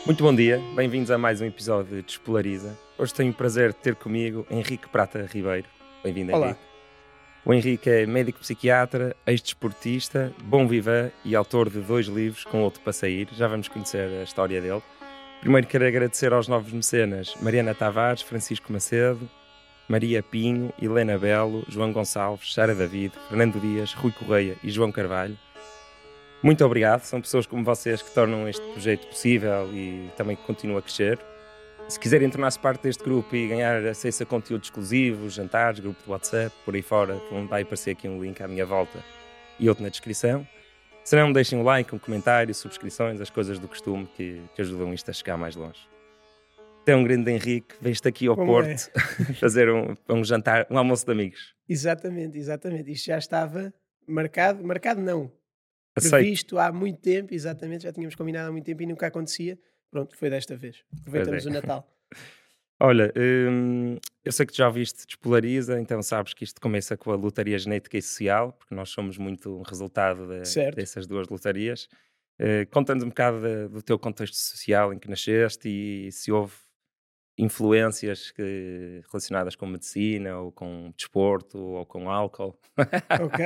Muito bom dia, bem-vindos a mais um episódio de Despolariza. Hoje tenho o prazer de ter comigo Henrique Prata Ribeiro. Bem-vindo, Olá, Henrique. O Henrique é médico psiquiatra, ex-desportista, bom vivan e autor de 2 livros com outro para sair. Já vamos conhecer a história dele. Primeiro quero agradecer aos novos mecenas Mariana Tavares, Francisco Macedo, Maria Pinho, Helena Belo, João Gonçalves, Sara David, Fernando Dias, Rui Correia e João Carvalho. Muito obrigado, são pessoas como vocês que tornam este projeto possível e também que continua a crescer. Se quiserem tornar-se parte deste grupo e ganhar acesso a conteúdo exclusivo, jantares, grupo de WhatsApp, por aí fora, vai aparecer aqui um link à minha volta e outro na descrição. Se não, deixem um like, um comentário, subscrições, as coisas do costume que ajudam isto a chegar mais longe. Até um grande Henrique, veio-te aqui ao como é? Porto fazer um jantar, um almoço de amigos. Exatamente. Isto já estava marcado não, Aceito. previsto há muito tempo, exatamente, já tínhamos combinado há muito tempo e nunca acontecia. Pronto, foi desta vez. Pois é. Aproveitamos o Natal. Olha, eu sei que tu já ouviste Despolariza, então sabes que isto começa com a lotaria genética e social, porque nós somos muito um resultado Certo. dessas duas lotarias. Conta-nos um bocado do teu contexto social em que nasceste e se houve influências relacionadas com medicina, ou com desporto, ou com álcool. Ok.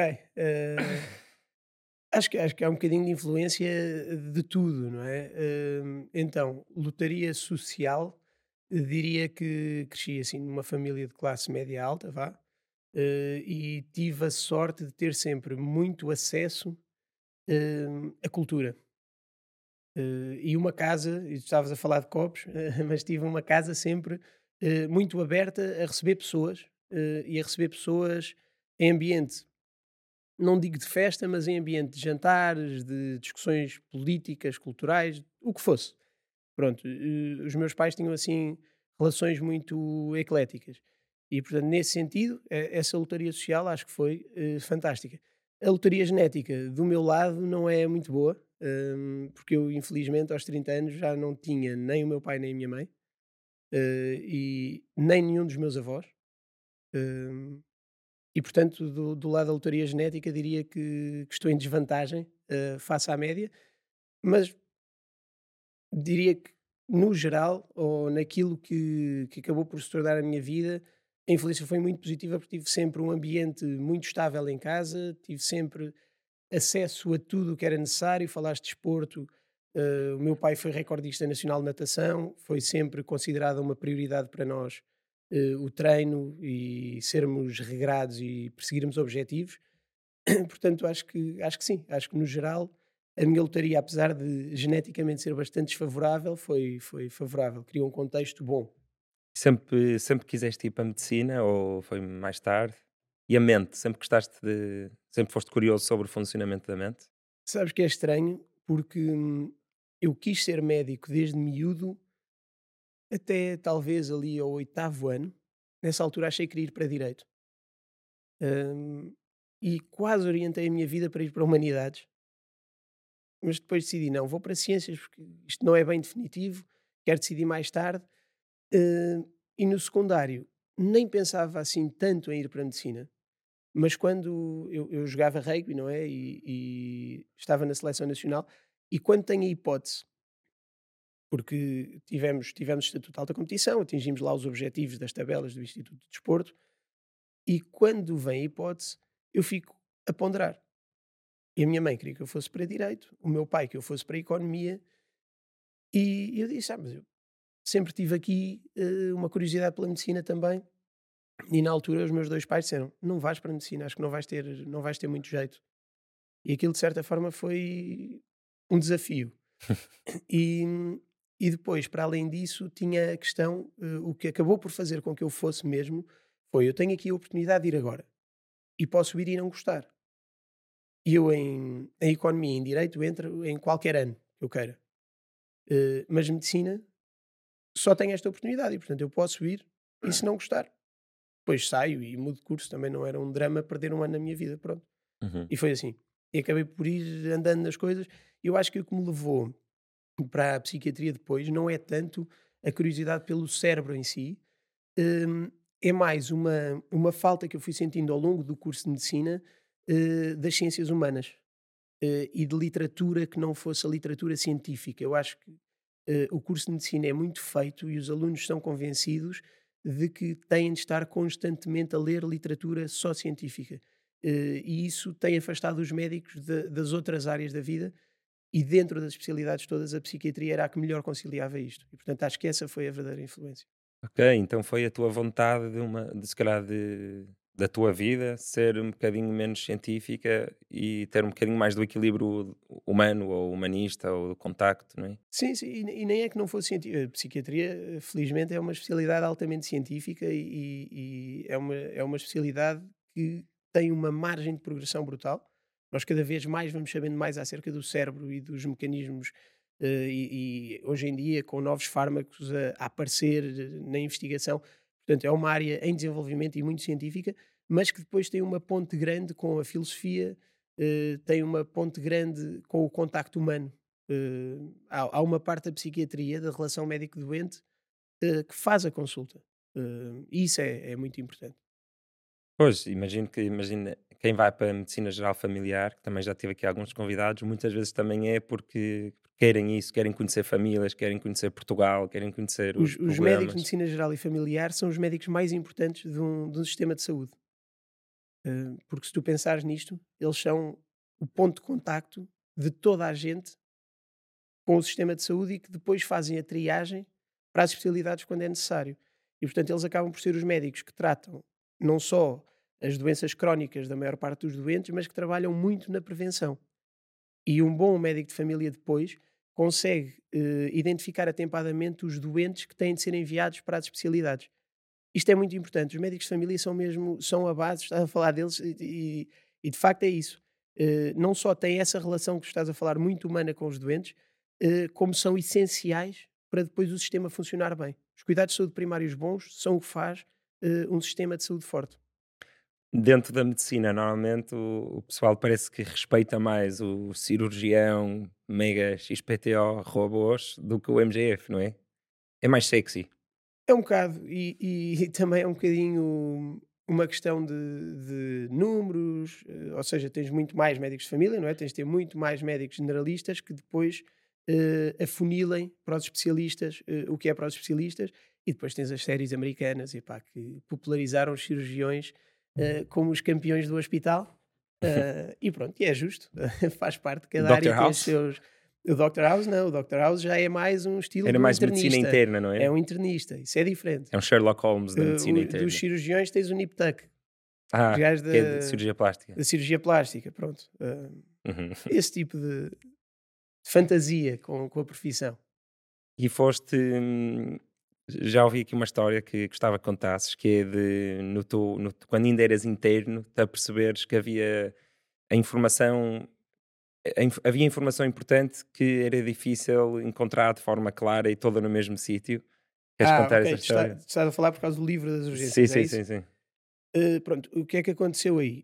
Acho que há um bocadinho de influência de tudo, não é? Então, lotaria social, diria que cresci assim numa família de classe média alta, vá, e tive a sorte de ter sempre muito acesso à cultura. E uma casa, e tu estavas a falar de copos, mas tive uma casa sempre muito aberta a receber pessoas e a receber pessoas em ambiente, não digo de festa, mas em ambiente de jantares, de discussões políticas, culturais, o que fosse. Pronto, os meus pais tinham assim relações muito ecléticas. E, portanto, nesse sentido, essa lotaria social acho que foi fantástica. A lotaria genética, do meu lado, não é muito boa, porque eu, infelizmente, aos 30 anos já não tinha nem o meu pai nem a minha mãe, e nem nenhum dos meus avós. hum, e, portanto, do lado da lotaria genética, diria que estou em desvantagem face à média, mas diria que, no geral, ou naquilo que acabou por se tornar a minha vida, a influência foi muito positiva porque tive sempre um ambiente muito estável em casa, tive sempre acesso a tudo o que era necessário. Falaste de desporto, o meu pai foi recordista nacional de natação, foi sempre considerada uma prioridade para nós o treino e sermos regrados e perseguirmos objetivos. Portanto, acho que sim, acho que no geral a minha lotaria, apesar de geneticamente ser bastante desfavorável, foi favorável, criou um contexto bom. Sempre quiseste ir para a medicina ou foi mais tarde? E a mente, sempre foste curioso sobre o funcionamento da mente? Sabes que é estranho, porque eu quis ser médico desde miúdo até talvez ali ao oitavo ano. Nessa altura achei que queria ir para direito. Hum, e quase orientei a minha vida para ir para humanidades, mas depois decidi, não, vou para ciências porque isto não é bem definitivo, quero decidir mais tarde. E no secundário nem pensava assim tanto em ir para a medicina, mas quando eu jogava rugby, não é? E estava na seleção nacional, e quando tenho a hipótese, porque tivemos estatuto de alta competição, atingimos lá os objetivos das tabelas do Instituto de Desporto, e quando vem a hipótese, eu fico a ponderar. E a minha mãe queria que eu fosse para direito, o meu pai que eu fosse para economia, e eu disse: mas eu sempre tive aqui uma curiosidade pela medicina também. E na altura os meus 2 pais disseram: "Não vais para a medicina, acho que não vais ter muito jeito". E aquilo de certa forma foi um desafio. E e depois, para além disso, tinha a questão, o que acabou por fazer com que eu fosse mesmo, foi: eu tenho aqui a oportunidade de ir agora, e posso ir e não gostar. E eu em economia, em direito, entro em qualquer ano que eu queira. Mas medicina só tenho esta oportunidade e, portanto, eu posso ir e se não gostar, depois saio e mudo de curso, também não era um drama perder um ano na minha vida, pronto. Uhum. E foi assim. E acabei por ir andando nas coisas. Eu acho que o que me levou para a psiquiatria depois não é tanto a curiosidade pelo cérebro em si, hum, é mais uma falta que eu fui sentindo ao longo do curso de medicina das ciências humanas e de literatura que não fosse a literatura científica. Eu acho que o curso de medicina é muito feito e os alunos são convencidos de que têm de estar constantemente a ler literatura só científica. E isso tem afastado os médicos das outras áreas da vida e dentro das especialidades todas a psiquiatria era a que melhor conciliava isto. E portanto acho que essa foi a verdadeira influência. Ok, então foi a tua vontade de se calhar da tua vida ser um bocadinho menos científica e ter um bocadinho mais do equilíbrio humano ou humanista ou do contacto, não é? Sim, sim, e nem é que não fosse científica. A psiquiatria, felizmente, é uma especialidade altamente científica e é uma especialidade que tem uma margem de progressão brutal. Nós cada vez mais vamos sabendo mais acerca do cérebro e dos mecanismos, e hoje em dia, com novos fármacos a aparecer na investigação. Portanto, é uma área em desenvolvimento e muito científica, mas que depois tem uma ponte grande com a filosofia, tem uma ponte grande com o contacto humano. Há uma parte da psiquiatria, da relação médico-doente, que faz a consulta. E isso é muito importante. Pois, imagina quem vai para a medicina geral familiar, que também já tive aqui alguns convidados, muitas vezes também é porque querem isso, querem conhecer famílias, querem conhecer Portugal, querem conhecer os Os médicos de problemas. medicina geral e familiar são os médicos mais importantes de um sistema de saúde. Porque se tu pensares nisto, eles são o ponto de contacto de toda a gente com o sistema de saúde e que depois fazem a triagem para as especialidades quando é necessário. E, portanto, eles acabam por ser os médicos que tratam não só as doenças crónicas da maior parte dos doentes, mas que trabalham muito na prevenção. E um bom médico de família depois consegue identificar atempadamente os doentes que têm de ser enviados para as especialidades. Isto é muito importante. Os médicos de família são mesmo, são a base, estás a falar deles e de facto é isso. Não só têm essa relação que tu estás a falar muito humana com os doentes, como são essenciais para depois o sistema funcionar bem. Os cuidados de saúde primários bons são o que faz um sistema de saúde forte. Dentro da medicina, normalmente o pessoal parece que respeita mais o cirurgião mega XPTO robôs do que o MGF, não é? É mais sexy. É um bocado, e também é um bocadinho uma questão de números, ou seja, tens muito mais médicos de família, não é? Tens de ter muito mais médicos generalistas que depois afunilem para os especialistas o que é para os especialistas, e depois tens as séries americanas epá, que popularizaram os cirurgiões como os campeões do hospital, e pronto, e é justo, faz parte, cada área Doctor tem os House seus. O Dr. House não, o Dr. House já é mais um estilo era do mais medicina internista. interna, não É é? um internista, isso é diferente. É um Sherlock Holmes da medicina Dos interna. cirurgiões tens o Nip Tuck, os Ah, gajos que é de cirurgia plástica. da cirurgia plástica, pronto. Uhum. Esse tipo de fantasia com a profissão. E foste. Já ouvi aqui uma história que gostava que contasses, que é de quando ainda eras interno, te aperceberes que havia a informação. Havia informação importante que era difícil encontrar de forma clara e toda no mesmo sítio. Queres Ah, contar ok, essa tu história? estás a falar por causa do livro das Sim, urgências, é sim, isso? sim, sim. Pronto, o que é que aconteceu aí?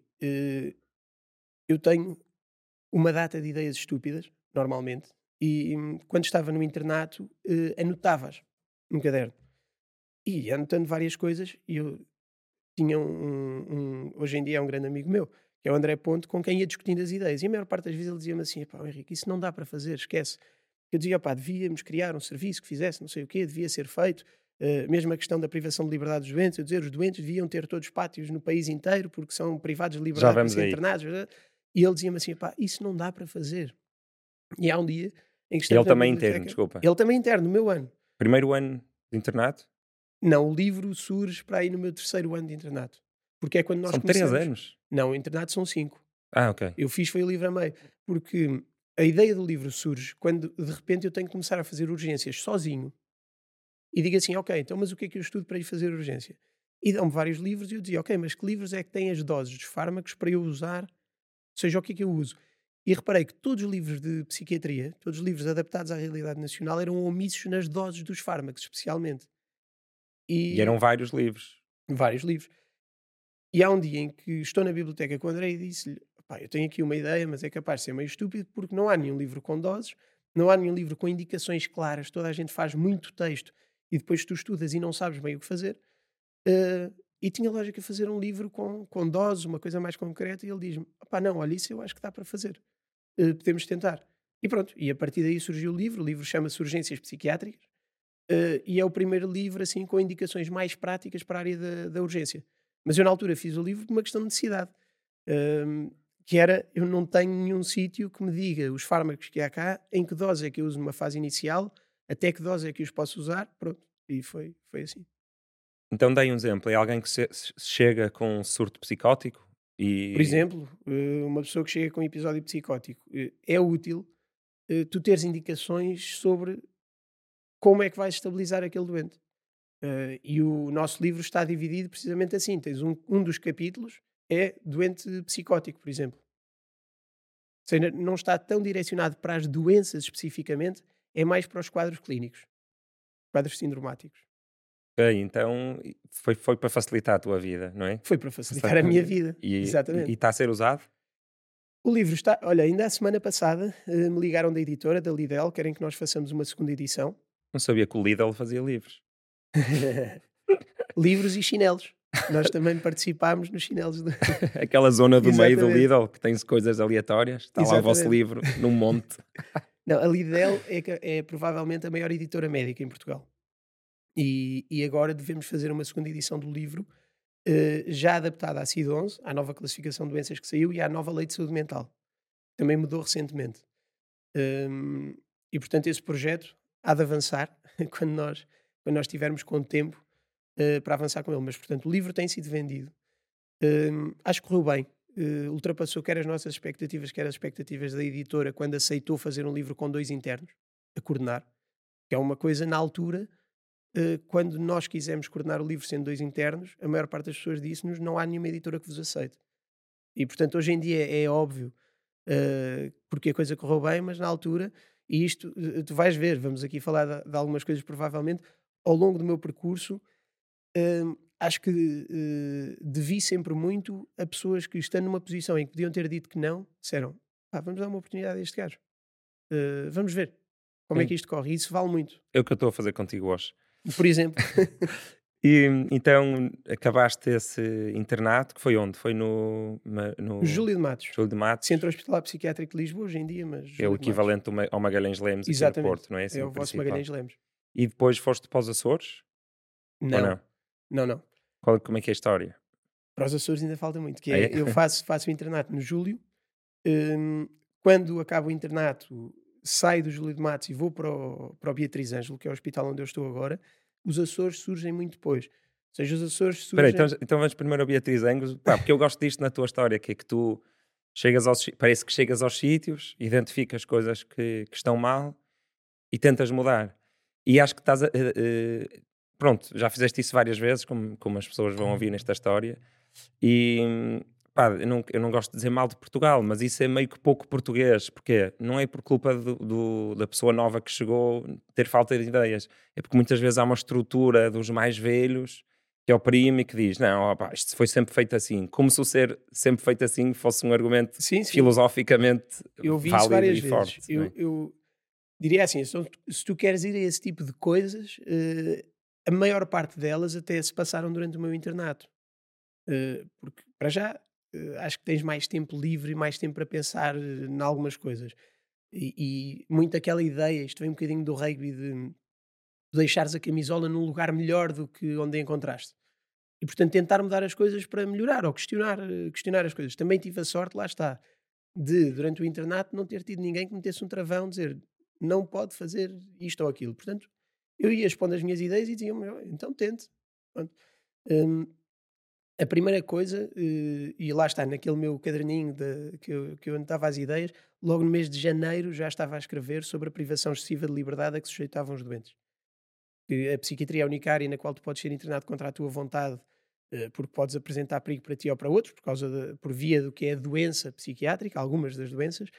Eu tenho uma data de ideias estúpidas, normalmente, e quando estava no internato, anotavas num caderno. E ia anotando várias coisas, e eu tinha hoje em dia é um grande amigo meu, que é o André Ponte, com quem ia discutindo as ideias. E a maior parte das vezes ele dizia-me assim: pá, Henrique, isso não dá para fazer, esquece. Eu dizia: pá, devíamos criar um serviço que fizesse não sei o quê, devia ser feito. Mesmo a questão da privação de liberdade dos doentes, eu dizer os doentes deviam ter todos pátios no país inteiro porque são privados de Já liberdade para vamos ser aí. internados. E ele dizia-me assim: pá, isso não dá para fazer. E há um dia em que E ele estamos na também interno, biblioteca, desculpa. ele também interno, no meu ano. Primeiro ano de internato? Não, o livro surge para aí no meu terceiro ano de internato. Porque é quando nós São 3 começamos. anos? Não, o internato são 5. Ah, ok. Eu fiz foi o livro a meio. Porque a ideia do livro surge quando de repente eu tenho que começar a fazer urgências sozinho e digo assim: ok, então mas o que é que eu estudo para ir fazer urgência? E dão-me vários livros e eu dizia: ok, mas que livros é que têm as doses dos fármacos para eu usar? Ou seja, o que é que eu uso? E reparei que todos os livros de psiquiatria, todos os livros adaptados à realidade nacional, eram omissos nas doses dos fármacos, especialmente. E E eram vários livros. vários livros. E há um dia em que estou na biblioteca com o André e disse-lhe: "Pá, eu tenho aqui uma ideia, mas é capaz de ser meio estúpido porque não há nenhum livro com doses, não há nenhum livro com indicações claras, toda a gente faz muito texto e depois tu estudas e não sabes bem o que fazer. E tinha lógica fazer um livro com doses, uma coisa mais concreta." E ele diz-me: "Pá, não, olha, isso eu acho que dá para fazer. Podemos tentar." E pronto, e a partir daí surgiu o livro chama-se Urgências Psiquiátricas, e é o primeiro livro assim com indicações mais práticas para a área da urgência. Mas eu na altura fiz o livro por uma questão de necessidade, hum, que era, eu não tenho nenhum sítio que me diga os fármacos que há cá, em que dose é que eu uso numa fase inicial, até que dose é que os posso usar, pronto, e foi assim. Então dei um exemplo, é alguém que chega com um surto psicótico Por e exemplo, uma pessoa que chega com um episódio psicótico, é útil, tu teres indicações sobre como é que vais estabilizar aquele doente. E o nosso livro está dividido precisamente assim. Tens um dos capítulos é doente psicótico, por exemplo. Ou seja, não está tão direcionado para as doenças especificamente, é mais para os quadros clínicos, quadros sindromáticos. ok, então foi para facilitar a tua vida, não é? Foi para facilitar a minha vida, E exatamente. está a ser usado? O livro está, olha, ainda a semana passada me ligaram da editora, da Lidl, querem que nós façamos uma segunda edição. Não sabia que o Lidl fazia livros. Livros e chinelos. Nós também participámos nos chinelos. Aquela zona do meio do Exatamente, Lidl que tem coisas aleatórias, está lá o vosso exatamente. livro num monte. Não, a Lidl é provavelmente a maior editora médica em Portugal. E agora devemos fazer uma segunda edição do livro, já adaptada à CID-11, à nova classificação de doenças que saiu e à nova lei de saúde mental. Também mudou recentemente. Hum, e portanto esse projeto há de avançar quando nós tivermos com tempo para avançar com ele. Mas portanto o livro tem sido vendido. Acho que correu bem. Ultrapassou quer as nossas expectativas, quer as expectativas da editora quando aceitou fazer um livro com 2 internos a coordenar, que é uma coisa na altura, quando nós quisemos coordenar o livro sendo 2 internos, a maior parte das pessoas disse-nos: "Não há nenhuma editora que vos aceite". E portanto hoje em dia é óbvio, porque a coisa correu bem, mas na altura, e isto, tu vais ver, vamos aqui falar de algumas coisas provavelmente, ao longo do meu percurso, acho que devi sempre muito a pessoas que, estando numa posição em que podiam ter dito que não, disseram: "Pá, vamos dar uma oportunidade a este gajo. Vamos ver como é Sim, que isto corre". E isso vale muito. é o que eu estou a fazer contigo hoje. Por exemplo, E então acabaste esse internato, que foi onde? Foi no Júlio de Matos, Júlio de Matos, Centro Hospitalar Psiquiátrico de Lisboa, hoje em dia, mas que é o Júlio de Matos. equivalente ao Magalhães Lemos aqui no Exatamente, Porto, não é é assim o o vosso principal. Magalhães Lemos. E depois foste para os Açores? Ou Não, não? não, não. Como é que é a história? Para os Açores ainda falta muito, que Ah, é? é, eu faço o internato no Júlio, quando acabo o internato, saio do Júlio de Matos e vou para o Beatriz Ângelo, que é o hospital onde eu estou agora. Os Açores surgem muito depois. Ou seja, os Açores Espera aí, então, surgem. então vamos primeiro ao Beatriz Angus, pá, porque eu gosto disto na tua história, que é que tu parece que chegas aos sítios, identificas coisas que estão mal e tentas mudar. E acho que estás pronto, já fizeste isso várias vezes, como as pessoas vão ouvir nesta história, e pá, eu não gosto de dizer mal de Portugal, mas isso é meio que pouco português, porque não é por culpa da pessoa nova que chegou ter falta de ideias, é porque muitas vezes há uma estrutura dos mais velhos que oprime e que diz, não, opá, isto foi sempre feito assim, como se o ser sempre feito assim fosse um argumento Sim, sim. filosoficamente Eu vi isso válido várias e vezes. forte, não Eu, é? eu diria assim: se tu queres ir a esse tipo de coisas, a maior parte delas até se passaram durante o meu internato. Porque, para já, acho que tens mais tempo livre e mais tempo para pensar em algumas coisas. E muito aquela ideia, isto vem um bocadinho do rugby, de deixares a camisola num lugar melhor do que onde a encontraste. E, portanto, tentar mudar as coisas para melhorar ou questionar as coisas. Também tive a sorte, lá está, de, durante o internato, não ter tido ninguém que metesse um travão, dizer não pode fazer isto ou aquilo. Portanto, eu ia expondo as minhas ideias e diziam, então tente. Pronto. Hum, a primeira coisa, e lá está, naquele meu caderninho que eu anotava as ideias, logo no mês de janeiro já estava a escrever sobre a privação excessiva de liberdade a que se sujeitavam os doentes. Que a psiquiatria é a única área na qual tu podes ser internado contra a tua vontade, porque podes apresentar perigo para ti ou para outros, por via do que é a doença psiquiátrica, algumas das doenças,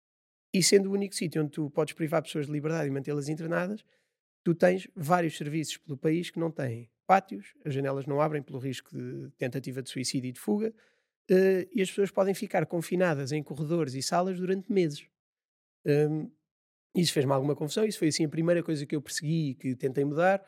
e sendo o único sítio onde tu podes privar pessoas de liberdade e mantê-las internadas, tu tens vários serviços pelo país que não têm pátios, as janelas não abrem pelo risco de tentativa de suicídio e de fuga, e as pessoas podem ficar confinadas em corredores e salas durante meses. Hum, Isso fez-me alguma confusão, isso foi assim a primeira coisa que eu persegui e que tentei mudar.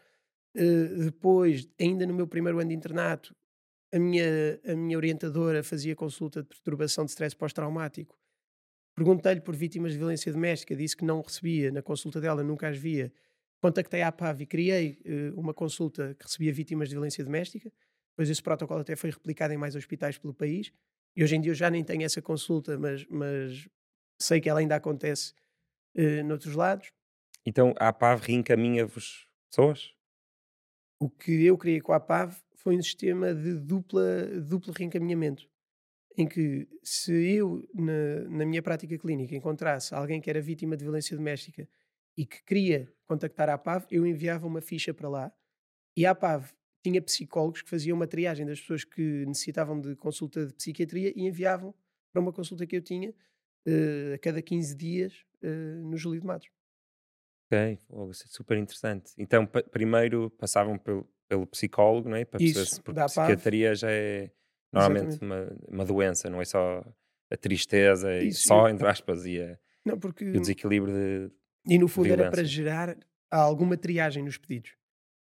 Depois, ainda no meu primeiro ano de internato, a minha orientadora fazia consulta de perturbação de stress pós-traumático Perguntei-lhe por vítimas de violência doméstica, disse que não recebia, na consulta dela nunca as via. Contactei a APAV e criei uma consulta que recebia vítimas de violência doméstica. Depois esse protocolo até foi replicado em mais hospitais pelo país. E hoje em dia eu já nem tenho essa consulta, mas sei que ela ainda acontece noutros lados. Então a APAV reencaminha-vos pessoas? O que eu criei com a APAV foi um sistema de duplo reencaminhamento, em que se eu, na minha prática clínica, encontrasse alguém que era vítima de violência doméstica e que queria contactar a APAV, eu enviava uma ficha para lá e a APAV tinha psicólogos que faziam uma triagem das pessoas que necessitavam de consulta de psiquiatria e enviavam para uma consulta que eu tinha a cada 15 dias no Júlio de Matos. Ok, isso é super interessante. Então primeiro passavam pelo psicólogo, não é? Para perceber Isso, se, porque da APAV, psiquiatria já é normalmente exatamente. uma doença, não é só a tristeza, Isso, só entre aspas, não, porque, e o desequilíbrio e no de fundo era para violência. gerar alguma triagem nos pedidos.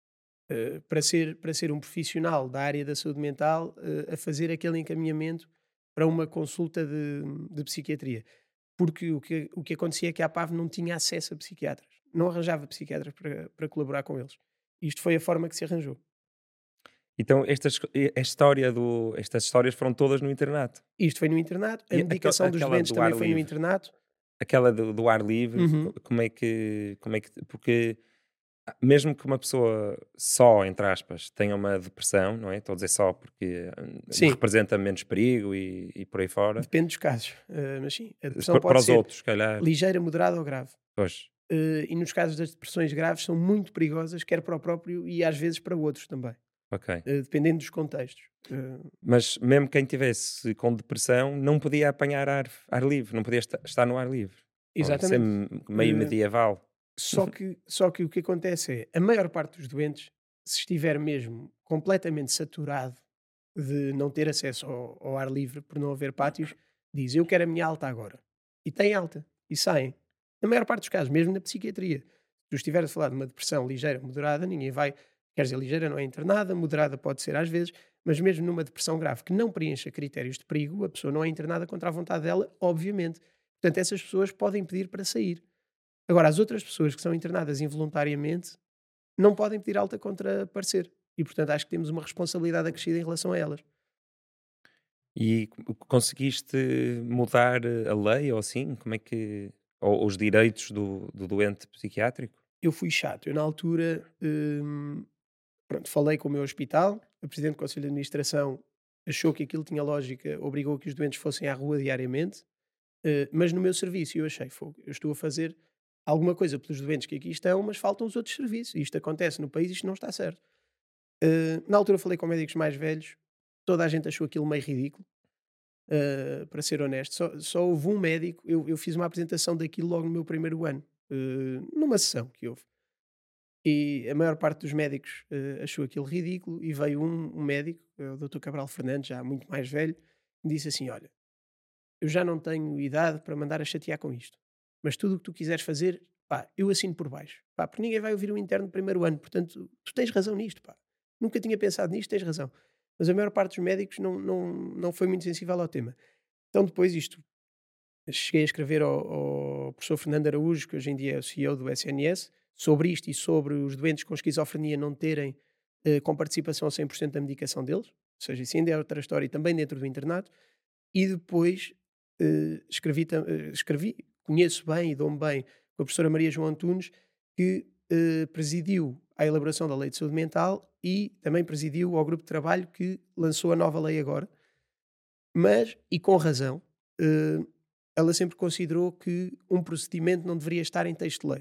Para ser um profissional da área da saúde mental a fazer aquele encaminhamento para uma consulta de psiquiatria. Porque o que acontecia é que a APAV não tinha acesso a psiquiatras, não arranjava psiquiatras para colaborar com eles. Isto foi a forma que se arranjou. Então estas histórias foram todas no internato. Isto foi no internato, a E medicação dos aquela doentes do também ar foi no livre? internato. Aquela do ar livre, Uhum. como é que porque mesmo que uma pessoa só, entre aspas, tenha uma depressão, não é? Estou a dizer só porque Sim, representa menos perigo e por aí fora. depende dos casos, mas sim, a depressão Para pode os ser outros, se calhar, ligeira, moderada ou grave. pois. E nos casos das depressões graves são muito perigosas, quer para o próprio e às vezes para outros também, Ok. dependendo dos contextos. Mas mesmo quem tivesse com depressão não podia apanhar ar livre, não podia estar no ar livre. Oh, isso é Exatamente. meio Eh, medieval. só que o que acontece é, a maior parte dos doentes, se estiver mesmo completamente saturado de não ter acesso ao ar livre, por não haver pátios, diz: eu quero a minha alta agora. E tem alta. E saem. Na maior parte dos casos, mesmo na psiquiatria. Se tu estiveres a falar de uma depressão ligeira, moderada, ninguém vai. Quer dizer, ligeira não é internada, moderada pode ser às vezes, mas mesmo numa depressão grave que não preencha critérios de perigo, a pessoa não é internada contra a vontade dela, obviamente. Portanto, essas pessoas podem pedir para sair. Agora, as outras pessoas que são internadas involuntariamente não podem pedir alta contra parecer. E, portanto, acho que temos uma responsabilidade acrescida em relação a elas. E conseguiste mudar a lei ou assim? Como é que. Ou os direitos do doente psiquiátrico? Eu fui chato. Eu, na altura, pronto, falei com o meu hospital, a Presidente do Conselho de Administração achou que aquilo tinha lógica, obrigou que os doentes fossem à rua diariamente, mas no meu serviço eu achei, fogo, eu estou a fazer alguma coisa pelos doentes que aqui estão, mas faltam os outros serviços. Isto acontece no país, isto não está certo. Na altura falei com médicos mais velhos, toda a gente achou aquilo meio ridículo, para ser honesto. Só houve um médico, eu fiz uma apresentação daquilo logo no meu primeiro ano, numa sessão que houve. E a maior parte dos médicos achou aquilo ridículo e veio um médico, o Dr. Cabral Fernandes, já muito mais velho, me disse assim: olha, eu já não tenho idade para mandar a chatear com isto, mas tudo o que tu quiseres fazer, pá, eu assino por baixo. Pá, porque ninguém vai ouvir um interno do primeiro ano, portanto, tu tens razão nisto, pá. Nunca tinha pensado nisto, tens razão. Mas a maior parte dos médicos não foi muito sensível ao tema. Então depois isto, cheguei a escrever ao professor Fernando Araújo, que hoje em dia é o CEO do SNS, sobre isto e sobre os doentes com esquizofrenia não terem com participação a 100% da medicação deles, ou seja, isso ainda é outra história e também dentro do internato, e depois escrevi, conheço bem e dou-me bem com a professora Maria João Antunes, que presidiu a elaboração da Lei de Saúde Mental e também presidiu ao grupo de trabalho que lançou a nova lei agora, mas, e com razão, eh, ela sempre considerou que um procedimento não deveria estar em texto de lei.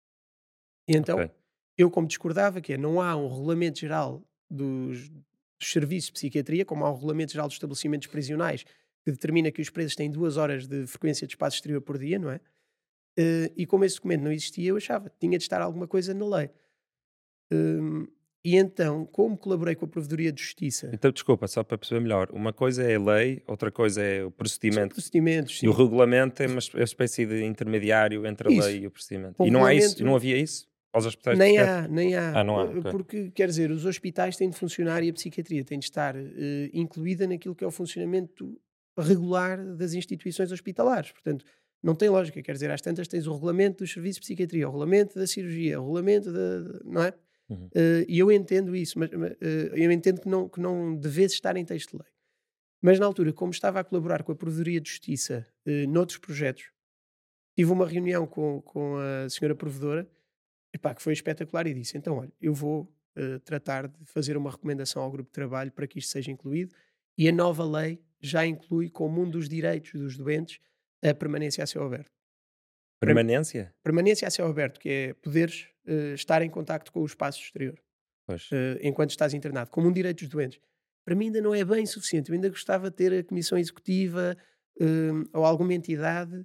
E Ok. então, eu como discordava, que é, não há um regulamento geral dos serviços de psiquiatria, como há um regulamento geral dos estabelecimentos prisionais, que determina que os presos têm 2 horas de frequência de espaço exterior por dia, não é? E como esse documento não existia, eu achava que tinha de estar alguma coisa na lei. Hum, e então, como colaborei com a Provedoria de Justiça, Então, desculpa, só para perceber melhor. Uma coisa é a lei, outra coisa é o são procedimento. procedimentos, E o sim. regulamento é uma espécie de intermediário entre a lei Isso. e o procedimento. Com E não há isso, não regulamento, havia isso aos hospitais nem psiquiátricos? há, nem há. Ah, não há, ok. Porque, quer dizer, os hospitais têm de funcionar e a psiquiatria tem de estar incluída naquilo que é o funcionamento regular das instituições hospitalares. Portanto, Não tem lógica, quer dizer, às tantas tens o regulamento dos serviços de psiquiatria, o regulamento da cirurgia, o regulamento não é? Uhum. E eu entendo isso, mas eu entendo que não devesse estar em texto de lei. Mas na altura, como estava a colaborar com a Provedoria de Justiça noutros projetos, tive uma reunião com a senhora provedora, epá, que foi espetacular e disse, então olha, eu vou tratar de fazer uma recomendação ao grupo de trabalho para que isto seja incluído e a nova lei já inclui como um dos direitos dos doentes a permanência a céu aberto. Para- Permanência? Permanência a céu aberto, que é poderes estar em contacto com o espaço exterior Pois. enquanto estás internado, como um direito dos doentes. Para mim ainda não é bem suficiente. Eu ainda gostava de ter a Comissão Executiva ou alguma entidade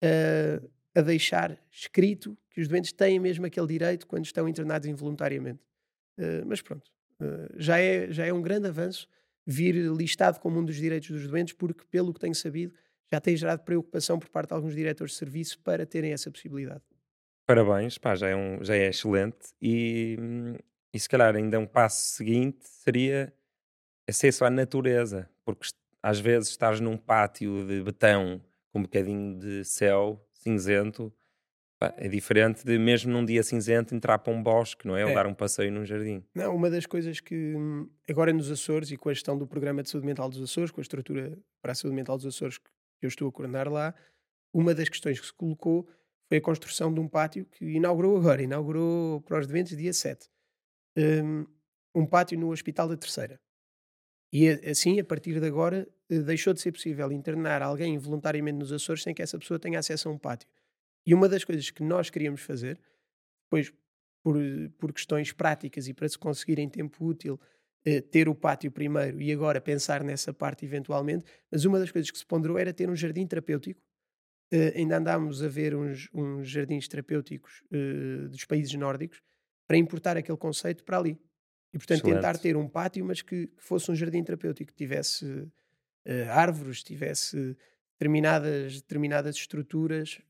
a deixar escrito que os doentes têm mesmo aquele direito quando estão internados involuntariamente. Mas pronto, já é um grande avanço vir listado como um dos direitos dos doentes, porque, pelo que tenho sabido, já tem gerado preocupação por parte de alguns diretores de serviço para terem essa possibilidade. Parabéns, pá, já é excelente. E se calhar ainda um passo seguinte seria acesso à natureza, porque às vezes estás num pátio de betão com um bocadinho de céu cinzento, pá, é diferente de mesmo num dia cinzento entrar para um bosque, não é? Ou É, dar um passeio num jardim. não, uma das coisas que agora nos Açores e com a gestão do Programa de Saúde Mental dos Açores, com a estrutura para a saúde mental dos Açores que eu estou a coordenar lá, uma das questões que se colocou foi a construção de um pátio que inaugurou agora, inaugurou para os doentes dia 7. Hum, um pátio no Hospital da Terceira. E assim, a partir de agora, deixou de ser possível internar alguém voluntariamente nos Açores sem que essa pessoa tenha acesso a um pátio. E uma das coisas que nós queríamos fazer, depois por questões práticas e para se conseguir em tempo útil ter o pátio primeiro e agora pensar nessa parte eventualmente, mas uma das coisas que se ponderou era ter um jardim terapêutico. Ainda andámos a ver uns jardins terapêuticos dos países nórdicos para importar aquele conceito para ali. E, portanto, tentar Excelente. ter um pátio, mas que fosse um jardim terapêutico, que tivesse árvores, tivesse determinadas estruturas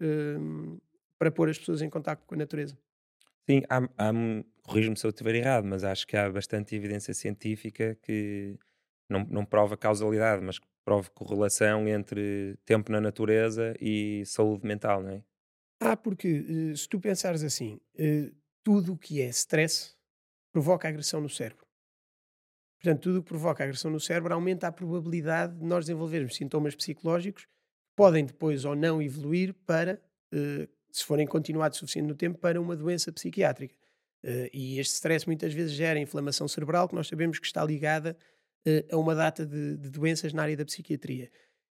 para pôr as pessoas em contacto com a natureza. Sim, corrijo-me se eu estiver errado, mas acho que há bastante evidência científica que não prova causalidade, mas que prova correlação entre tempo na natureza e saúde mental, não é? Porque se tu pensares assim, tudo o que é stress provoca agressão no cérebro. Portanto, tudo o que provoca agressão no cérebro aumenta a probabilidade de nós desenvolvermos sintomas psicológicos que podem depois ou não evoluir para, se forem continuados suficiente no tempo, para uma doença psiquiátrica. E este stress muitas vezes gera inflamação cerebral, que nós sabemos que está ligada a uma data de doenças na área da psiquiatria.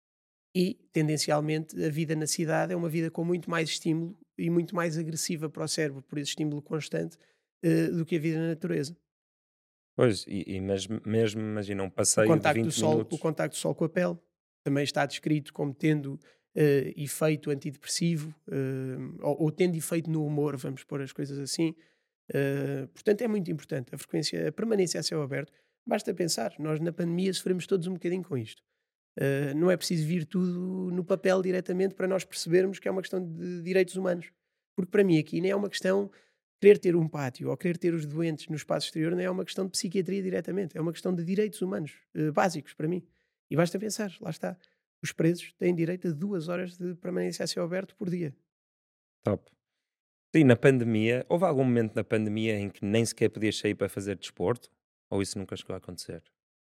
E, tendencialmente, a vida na cidade é uma vida com muito mais estímulo e muito mais agressiva para o cérebro por esse estímulo constante do que a vida na natureza. Pois, mas mesmo imagina um passeio de 20 O minutos. contacto do sol com a pele também está descrito como tendo efeito antidepressivo ou tendo efeito no humor, vamos pôr as coisas assim. Portanto, é muito importante a permanência a céu aberto. Basta pensar, nós na pandemia sofremos todos um bocadinho com isto. Não é preciso vir tudo no papel diretamente para nós percebermos que é uma questão de direitos humanos. Porque para mim aqui nem é uma questão querer ter um pátio ou querer ter os doentes no espaço exterior, nem é uma questão de psiquiatria diretamente, é uma questão de direitos humanos básicos para mim. E basta pensar, lá está. Os presos têm direito a 2 horas de permanência a céu aberto por dia. Top. Sim, na pandemia, houve algum momento na pandemia em que nem sequer podias sair para fazer desporto? Ou isso nunca chegou a acontecer?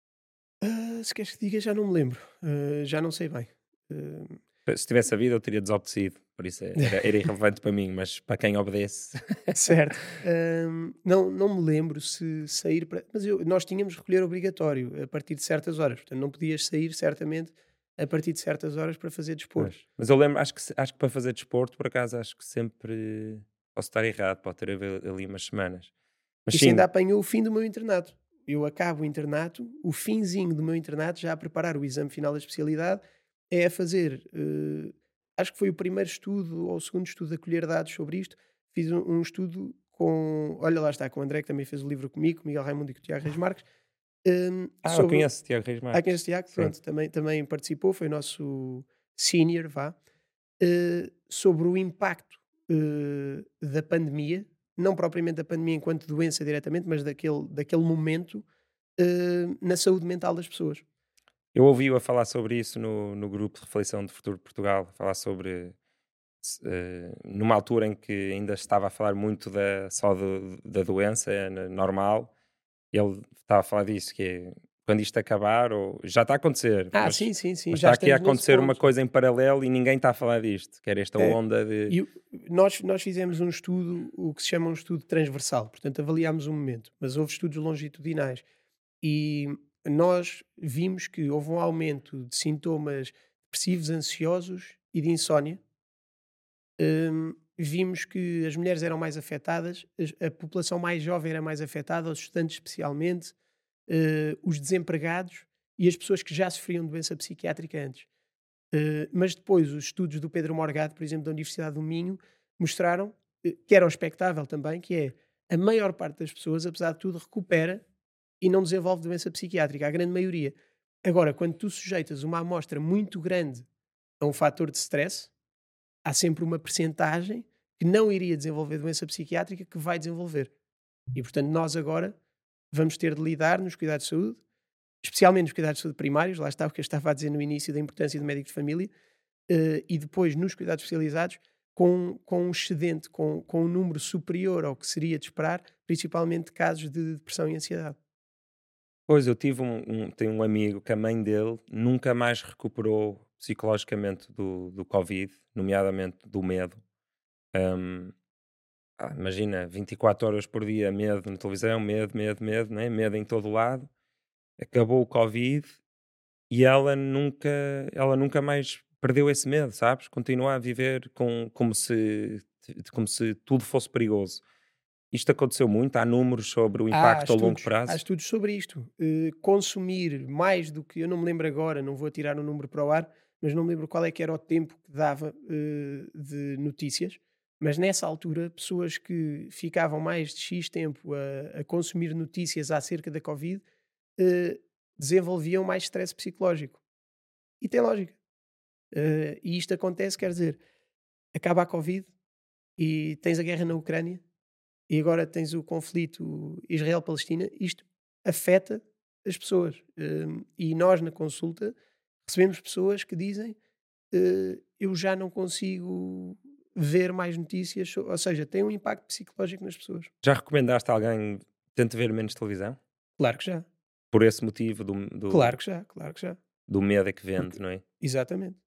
Se queres que diga, já não me lembro. Já não sei bem. Ah, Se tivesse havido, eu teria desobedecido, por isso era irrelevante para mim, mas para quem obedece. Certo. Não me lembro se sair para. Mas nós tínhamos recolher obrigatório a partir de certas horas. Portanto, não podias sair certamente a partir de certas horas para fazer desporto. Pois. Mas eu lembro, acho que para fazer desporto, por acaso, acho que sempre posso estar errado, pode ter havido ali umas semanas. Mas Isso ainda sim, apanhou o fim do meu internato. Eu acabo o internato, o finzinho do meu internato, já a preparar o exame final da especialidade, é a fazer. Acho que foi o primeiro estudo ou o segundo estudo a colher dados sobre isto. Fiz um estudo com. Olha, lá está, com o André, que também fez o livro comigo, com o Miguel Raimundo e com o Tiago Reis Marques, eu sobre. conheço Tiago Reis Há Marques. quem Tiago, Sim. pronto, também participou, foi nosso senior, vá, sobre o impacto da pandemia, não propriamente da pandemia enquanto doença diretamente, mas daquele momento na saúde mental das pessoas. Eu ouvi-o a falar sobre isso no grupo de reflexão de Futuro de Portugal, falar sobre. numa altura em que ainda estava a falar muito da doença normal, ele estava a falar disso, que é quando isto acabar, ou já está a acontecer, Sim, sim, sim, mas já está aqui a estamos nesse acontecer uma ponto. coisa em paralelo e ninguém está a falar disto, que era esta É. onda de. E nós fizemos um estudo, o que se chama um estudo transversal, portanto avaliámos um momento, mas houve estudos longitudinais e nós vimos que houve um aumento de sintomas depressivos, ansiosos e de insónia. Vimos que as mulheres eram mais afetadas, a população mais jovem era mais afetada, os estudantes especialmente, os desempregados e as pessoas que já sofriam de doença psiquiátrica antes. Mas depois os estudos do Pedro Morgado, por exemplo, da Universidade do Minho, mostraram que era o expectável também, que é a maior parte das pessoas, apesar de tudo, recupera e não desenvolve doença psiquiátrica, a grande maioria. Agora, quando tu sujeitas uma amostra muito grande a um fator de stress, há sempre uma percentagem que não iria desenvolver doença psiquiátrica que vai desenvolver. E, portanto, nós agora vamos ter de lidar nos cuidados de saúde, especialmente nos cuidados de saúde primários, lá está o que eu estava a dizer no início da importância do médico de família, e depois nos cuidados especializados, com um excedente, com um número superior ao que seria de esperar, principalmente de casos de depressão e ansiedade. Pois, eu tenho um amigo que a mãe dele nunca mais recuperou psicologicamente do Covid, nomeadamente do medo. Hum, Imagina, 24 horas por dia, medo na televisão, medo, medo, medo, né? Medo em todo lado. Acabou o Covid e ela nunca mais perdeu esse medo, sabes? Continua a viver como se tudo fosse perigoso. Isto aconteceu muito, há números sobre o impacto a longo Há prazo. estudos sobre isto. Consumir mais do que, eu não me lembro agora, não vou tirar o número para o ar, mas não me lembro qual é que era o tempo que dava de notícias. Mas nessa altura, pessoas que ficavam mais de X tempo a consumir notícias acerca da Covid eh, desenvolviam mais stress psicológico. E tem lógica. E isto acontece, quer dizer, acaba a Covid e tens a guerra na Ucrânia e agora tens o conflito Israel-Palestina, isto afeta as pessoas. E nós, na consulta, recebemos pessoas que dizem: eu já não consigo ver mais notícias, ou seja, tem um impacto psicológico nas pessoas. Já recomendaste a alguém que tente ver menos televisão? Claro que já, Por esse motivo do, claro do, que já, claro que já. do medo é que Porque, vende, não é? exatamente.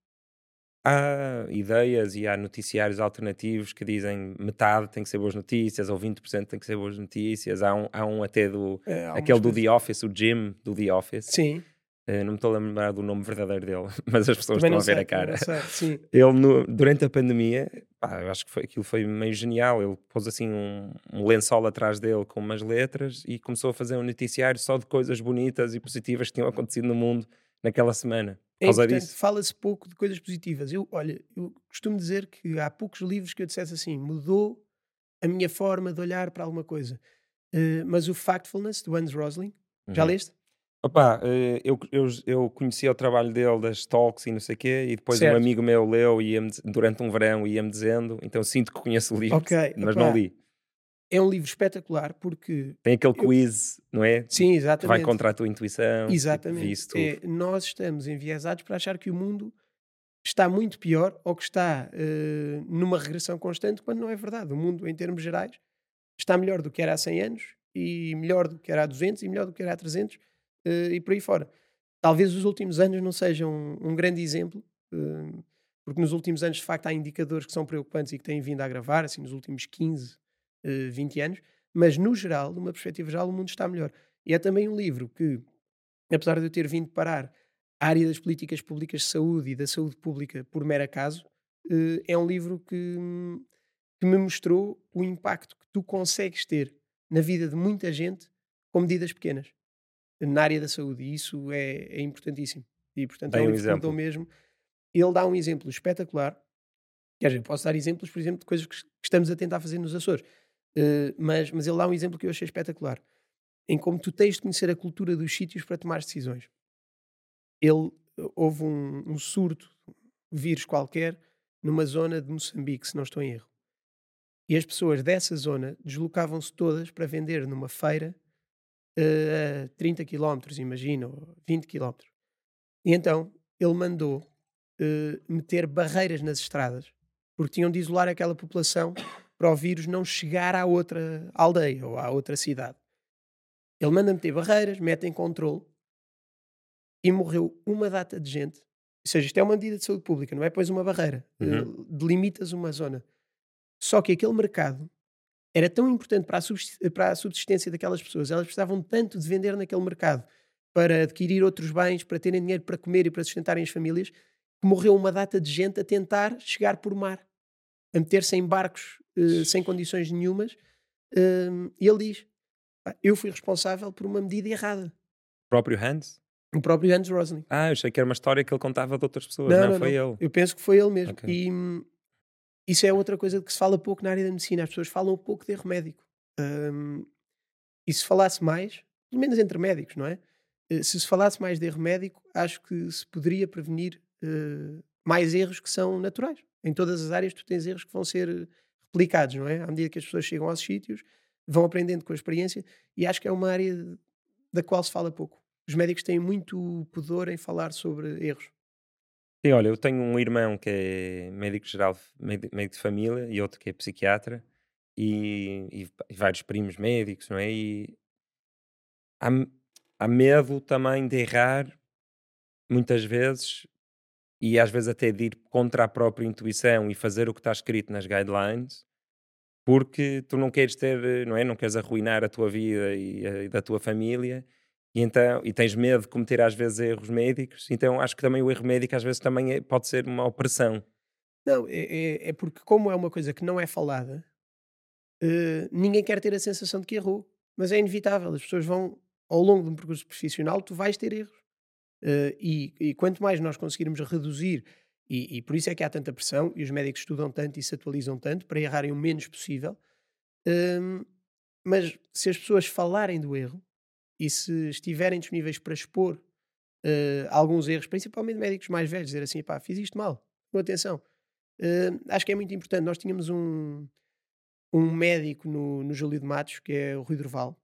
Há ideias e há noticiários alternativos que dizem metade tem que ser boas notícias ou 20% tem que ser boas notícias. Há um até Há aquele umas do coisas. The Office, o Jim do The Office. Sim, Não me estou a lembrar do nome verdadeiro dele, mas as pessoas também estão não a ver a sei, também cara. não sei. Sim, Ele, durante a pandemia, pá, eu acho que aquilo foi meio genial. Ele pôs assim um lençol atrás dele com umas letras e começou a fazer um noticiário só de coisas bonitas e positivas que tinham acontecido no mundo naquela semana. Por é causa importante, disso. fala-se pouco de coisas positivas. Olha, eu costumo dizer que há poucos livros que eu dissesse assim, mudou a minha forma de olhar para alguma coisa. Mas o Factfulness, do Hans Rosling, já Uhum. leste? Opa, eu conhecia o trabalho dele, das talks e não sei o quê, e depois um Certo. amigo meu leu e durante um verão ia-me dizendo, então sinto que conheço o livro, Ok, mas não epá, li. é um livro espetacular porque Tem aquele eu, quiz, não é? sim, Que vai exatamente, contra a tua intuição, tipo, vi exatamente. isso tudo. Nós estamos enviesados para achar que o mundo está muito pior ou que está numa regressão constante, quando não é verdade. O mundo, em termos gerais, está melhor do que era há 100 anos e melhor do que era há 200 e melhor do que era há 300 e por aí fora. Talvez os últimos anos não sejam um grande exemplo, porque nos últimos anos, de facto, há indicadores que são preocupantes e que têm vindo a agravar, assim, nos últimos 15, 20 anos, mas no geral, numa perspectiva geral, o mundo está melhor. E é também um livro que, apesar de eu ter vindo parar a área das políticas públicas de saúde e da saúde pública por mero acaso, é um livro que me mostrou o impacto que tu consegues ter na vida de muita gente com medidas pequenas na área da saúde, e isso é importantíssimo. E, portanto, é um Dei um livro que mudou exemplo. mesmo. Ele dá um exemplo espetacular. Quer dizer, eu posso dar exemplos, por exemplo, de coisas que estamos a tentar fazer nos Açores, mas ele dá um exemplo que eu achei espetacular, em como tu tens de conhecer a cultura dos sítios para tomar decisões. Houve um surto, vírus qualquer, numa zona de Moçambique, se não estou em erro. E as pessoas dessa zona deslocavam-se todas para vender numa feira a 30 quilómetros, imagina, ou 20 quilómetros. E então ele mandou meter barreiras nas estradas, porque tinham de isolar aquela população para o vírus não chegar à outra aldeia ou à outra cidade. Ele manda meter barreiras, mete em controle e morreu uma data de gente. Ou seja, isto é uma medida de saúde pública, não é? Pois uma barreira, delimitas uma zona. Só que aquele mercado era tão importante para a subsistência daquelas pessoas, elas precisavam tanto de vender naquele mercado para adquirir outros bens, para terem dinheiro para comer e para sustentarem as famílias, que morreu uma data de gente a tentar chegar por mar, a meter-se em barcos sem condições nenhumas. E ele diz: "Pá, eu fui responsável por uma medida errada." Próprio Hans? O próprio Hans Rosling. Ah, eu achei que era uma história que ele contava de outras pessoas. Não, Não, não, foi não. ele. Eu penso que foi ele mesmo. Ok. E isso é outra coisa de que se fala pouco na área da medicina. As pessoas falam pouco de erro médico. E se falasse mais, pelo menos entre médicos, não é? Se falasse mais de erro médico, acho que se poderia prevenir mais erros que são naturais. Em todas as áreas tu tens erros que vão ser replicados, não é? À medida que as pessoas chegam aos sítios, vão aprendendo com a experiência, e acho que é uma área da qual se fala pouco. Os médicos têm muito pudor em falar sobre erros. Sim, olha, eu tenho um irmão que é médico geral, médico de família, e outro que é psiquiatra, e vários primos médicos, não é? E há, há medo também de errar, muitas vezes, e às vezes até de ir contra a própria intuição e fazer o que está escrito nas guidelines, porque tu não queres ter, não é? Não queres arruinar a tua vida e da tua família, e tens medo de cometer às vezes erros médicos, então acho que também o erro médico às vezes também pode ser uma opressão. Não, é porque como é uma coisa que não é falada, ninguém quer ter a sensação de que errou. Mas é inevitável, as pessoas vão, ao longo de um percurso profissional, tu vais ter erros. E quanto mais nós conseguirmos reduzir, e por isso é que há tanta pressão, e os médicos estudam tanto e se atualizam tanto, para errarem o menos possível. hum, mas se as pessoas falarem do erro, e se estiverem disponíveis para expor alguns erros, principalmente médicos mais velhos, dizer assim: pá, fiz isto mal, com atenção. Acho que é muito importante. Nós tínhamos um médico no Júlio de Matos, que é o Rui Durval,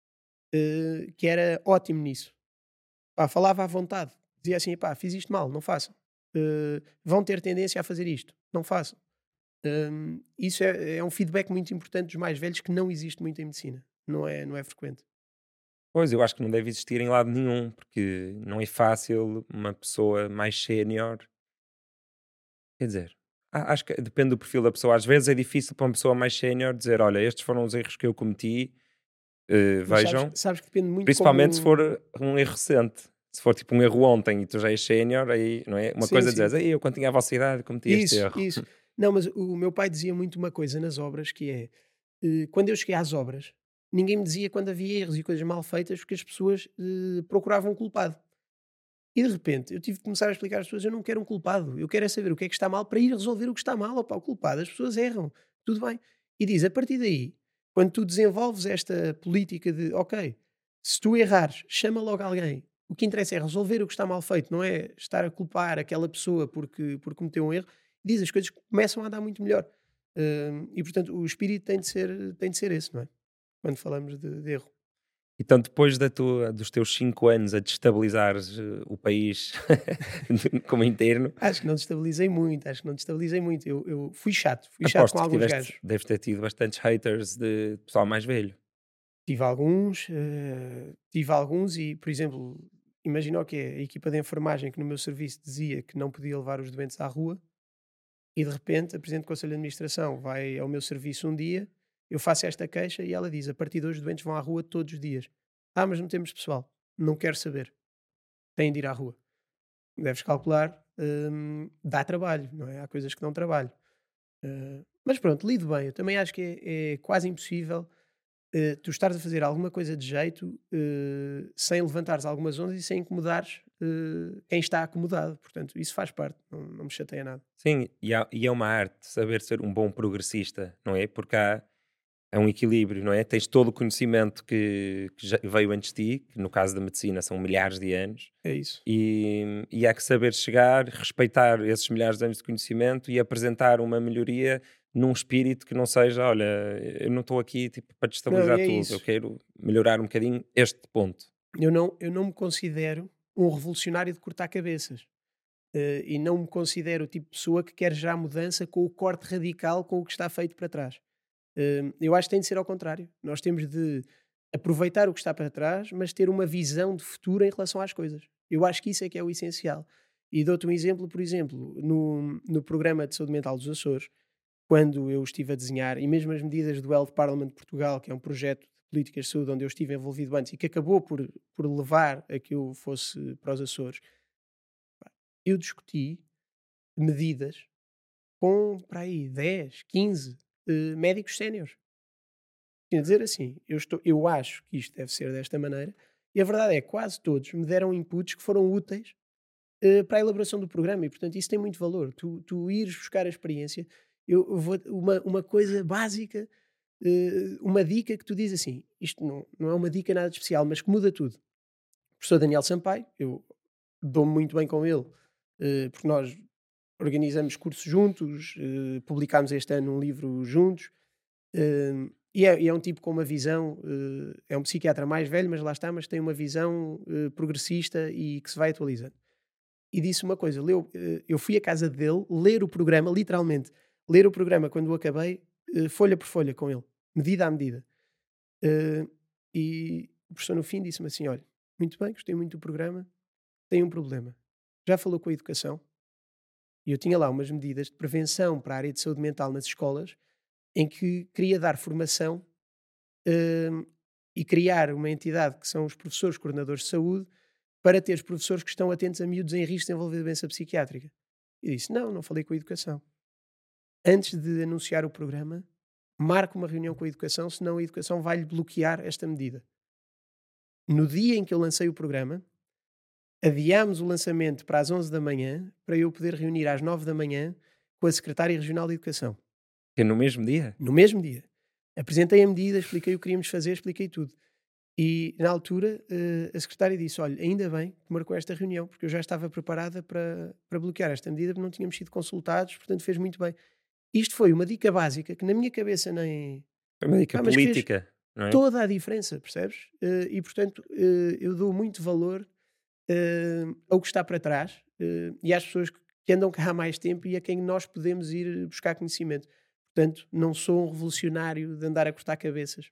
que era ótimo nisso. Pá, falava à vontade. Dizia assim: pá, fiz isto mal, não façam. Vão ter tendência a fazer isto, não façam. Isso é um feedback muito importante dos mais velhos que não existe muito em medicina. Não é frequente. Pois, eu acho que não deve existir em lado nenhum, porque não é fácil uma pessoa mais sénior. Quer dizer, acho que depende do perfil da pessoa. Às vezes é difícil para uma pessoa mais sénior dizer: olha, estes foram os erros que eu cometi, Mas sabes, vejam. sabes que depende muito Principalmente se for como. um erro recente. Se for tipo um erro ontem e tu já és sénior, aí não é? Uma Sim, coisa é sim. dizeres: "Ei, eu quando tinha a vossa idade cometi este Isso, erro." isso. Não, mas o meu pai dizia muito uma coisa nas obras que é, quando eu cheguei às obras, ninguém me dizia quando havia erros e coisas mal feitas porque as pessoas procuravam um culpado. E de repente eu tive que começar a explicar às pessoas: eu não quero um culpado, eu quero é saber o que é que está mal para ir resolver o que está mal. Opa, o culpado, as pessoas erram, tudo bem. E diz, a partir daí, quando tu desenvolves esta política de, ok, se tu errares, chama logo alguém. O que interessa é resolver o que está mal feito, não é estar a culpar aquela pessoa porque cometeu um erro. Diz, as coisas começam a andar muito melhor. E portanto, o espírito tem de ser esse, não é? Quando falamos de erro. Então, depois dos teus 5 anos a destabilizares o país como interno, Acho que não destabilizei muito, acho que não destabilizei muito. Eu fui chato com aposto que alguns gajos. deves ter tido bastantes haters de pessoal mais velho. Tive alguns e, por exemplo, imagina o que é a equipa de enfermagem que no meu serviço dizia que não podia levar os doentes à rua e de repente a Presidente do Conselho de Administração vai ao meu serviço um dia, eu faço esta queixa e ela diz: a partir de hoje os doentes vão à rua todos os dias. Ah, mas não temos pessoal. Não quero saber. Têm de ir à rua. Deves calcular, dá trabalho, não é? Há coisas que dão trabalho. Mas pronto, lido bem. Eu também acho que é quase impossível tu estares a fazer alguma coisa de jeito sem levantares algumas ondas e sem incomodares quem está acomodado. Portanto, isso faz parte, não me chateia nada. Sim, e é uma arte saber ser um bom progressista, não é? Porque é um equilíbrio, não é? Tens todo o conhecimento que já veio antes de ti, que no caso da medicina são milhares de anos, É isso. e há que saber chegar, respeitar esses milhares de anos de conhecimento e apresentar uma melhoria num espírito que não seja: olha, eu não estou aqui tipo, para Não, e destabilizar é tudo, eu isso. quero melhorar um bocadinho este ponto. Eu não me considero um revolucionário de cortar cabeças. E não me considero o tipo de pessoa que quer já mudança com o corte radical com o que está feito para trás. Eu acho que tem de ser ao contrário. Nós temos de aproveitar o que está para trás, mas ter uma visão de futuro em relação às coisas. Eu acho que isso é que é o essencial. E dou-te um exemplo, por exemplo, no programa de saúde mental dos Açores, quando eu estive a desenhar, e mesmo as medidas do Health Parliament de Portugal, que é um projeto de políticas de saúde onde eu estive envolvido antes e que acabou por levar a que eu fosse para os Açores, eu discuti medidas com, para aí, 10, 15 médicos séniores. Quer dizer assim, eu acho que isto deve ser desta maneira, e a verdade é que quase todos me deram inputs que foram úteis para a elaboração do programa, e portanto isso tem muito valor. Tu ires buscar a experiência, eu vou, uma coisa básica, uma dica que tu dizes assim, isto não é uma dica nada de especial, mas que muda tudo. O professor Daniel Sampaio, eu dou-me muito bem com ele, porque nós organizamos cursos juntos, publicámos este ano um livro juntos, e é um tipo com uma visão, é um psiquiatra mais velho, mas lá está, mas tem uma visão progressista e que se vai atualizando. E disse uma coisa, eu fui à casa dele ler o programa, literalmente, ler o programa quando o acabei, folha por folha com ele, medida a medida. Eh, e o professor no fim disse-me assim, olha, muito bem, gostei muito do programa, tem um problema. Já falou com a educação? E eu tinha lá umas medidas de prevenção para a área de saúde mental nas escolas, em que queria dar formação hum, e criar uma entidade que são os professores coordenadores de saúde para ter os professores que estão atentos a miúdos em risco de desenvolver doença psiquiátrica. E disse: não falei com a educação. Antes de anunciar o programa, marque uma reunião com a educação, senão a educação vai-lhe bloquear esta medida. No dia em que eu lancei o programa, adiámos o lançamento para as 11 da manhã, para eu poder reunir às 9 da manhã com a secretária regional de educação. Que é no mesmo dia? No mesmo dia. Apresentei a medida, expliquei o que queríamos fazer, expliquei tudo. E na altura a secretária disse: olha, ainda bem que marcou esta reunião, porque eu já estava preparada para bloquear esta medida, porque não tínhamos sido consultados, portanto fez muito bem. Isto foi uma dica básica que na minha cabeça nem. É uma dica Mas que fez política, não é? toda a diferença, percebes? E portanto eu dou muito valor ao que está para trás e às pessoas que andam cá há mais tempo e a quem nós podemos ir buscar conhecimento. Portanto, não sou um revolucionário de andar a cortar cabeças.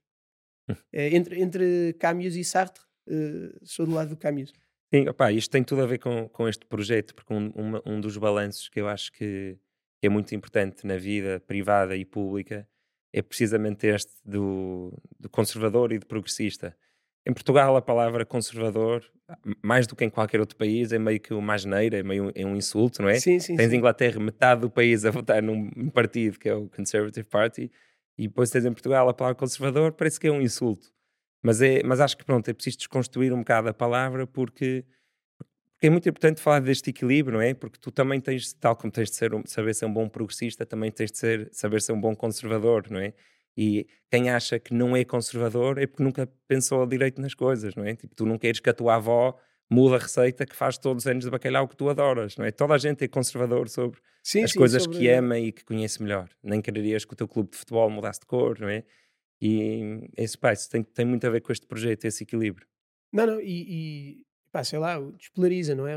Entre Camus e Sartre, sou do lado do Camus. Sim, opá, isto tem tudo a ver com este projeto, porque um dos balanços que eu acho que é muito importante na vida privada e pública é precisamente este do conservador e do progressista. Em Portugal, a palavra conservador, mais do que em qualquer outro país, é meio que uma asneira, é um insulto, não é? Sim, sim, Tens em sim. Inglaterra metade do país a votar num partido que é o Conservative Party, e depois tens em Portugal a palavra conservador, parece que é um insulto. Mas acho que pronto, é preciso desconstruir um bocado a palavra porque é muito importante falar deste equilíbrio, não é? Porque tu também tens, tal como tens de saber ser um bom progressista, também tens de saber ser um bom conservador, não é? E quem acha que não é conservador é porque nunca pensou direito nas coisas, não é? Tipo, tu não queres que a tua avó mude a receita que faz todos os anos de bacalhau que tu adoras, não é? Toda a gente é conservador sobre Sim, as sim, coisas que sobre. ama e que conhece melhor. Nem quererias que o teu clube de futebol mudasse de cor, não é? E esse, pá, isso tem muito a ver com este projeto, esse equilíbrio. Não, não, pá, sei lá, despolariza, não é?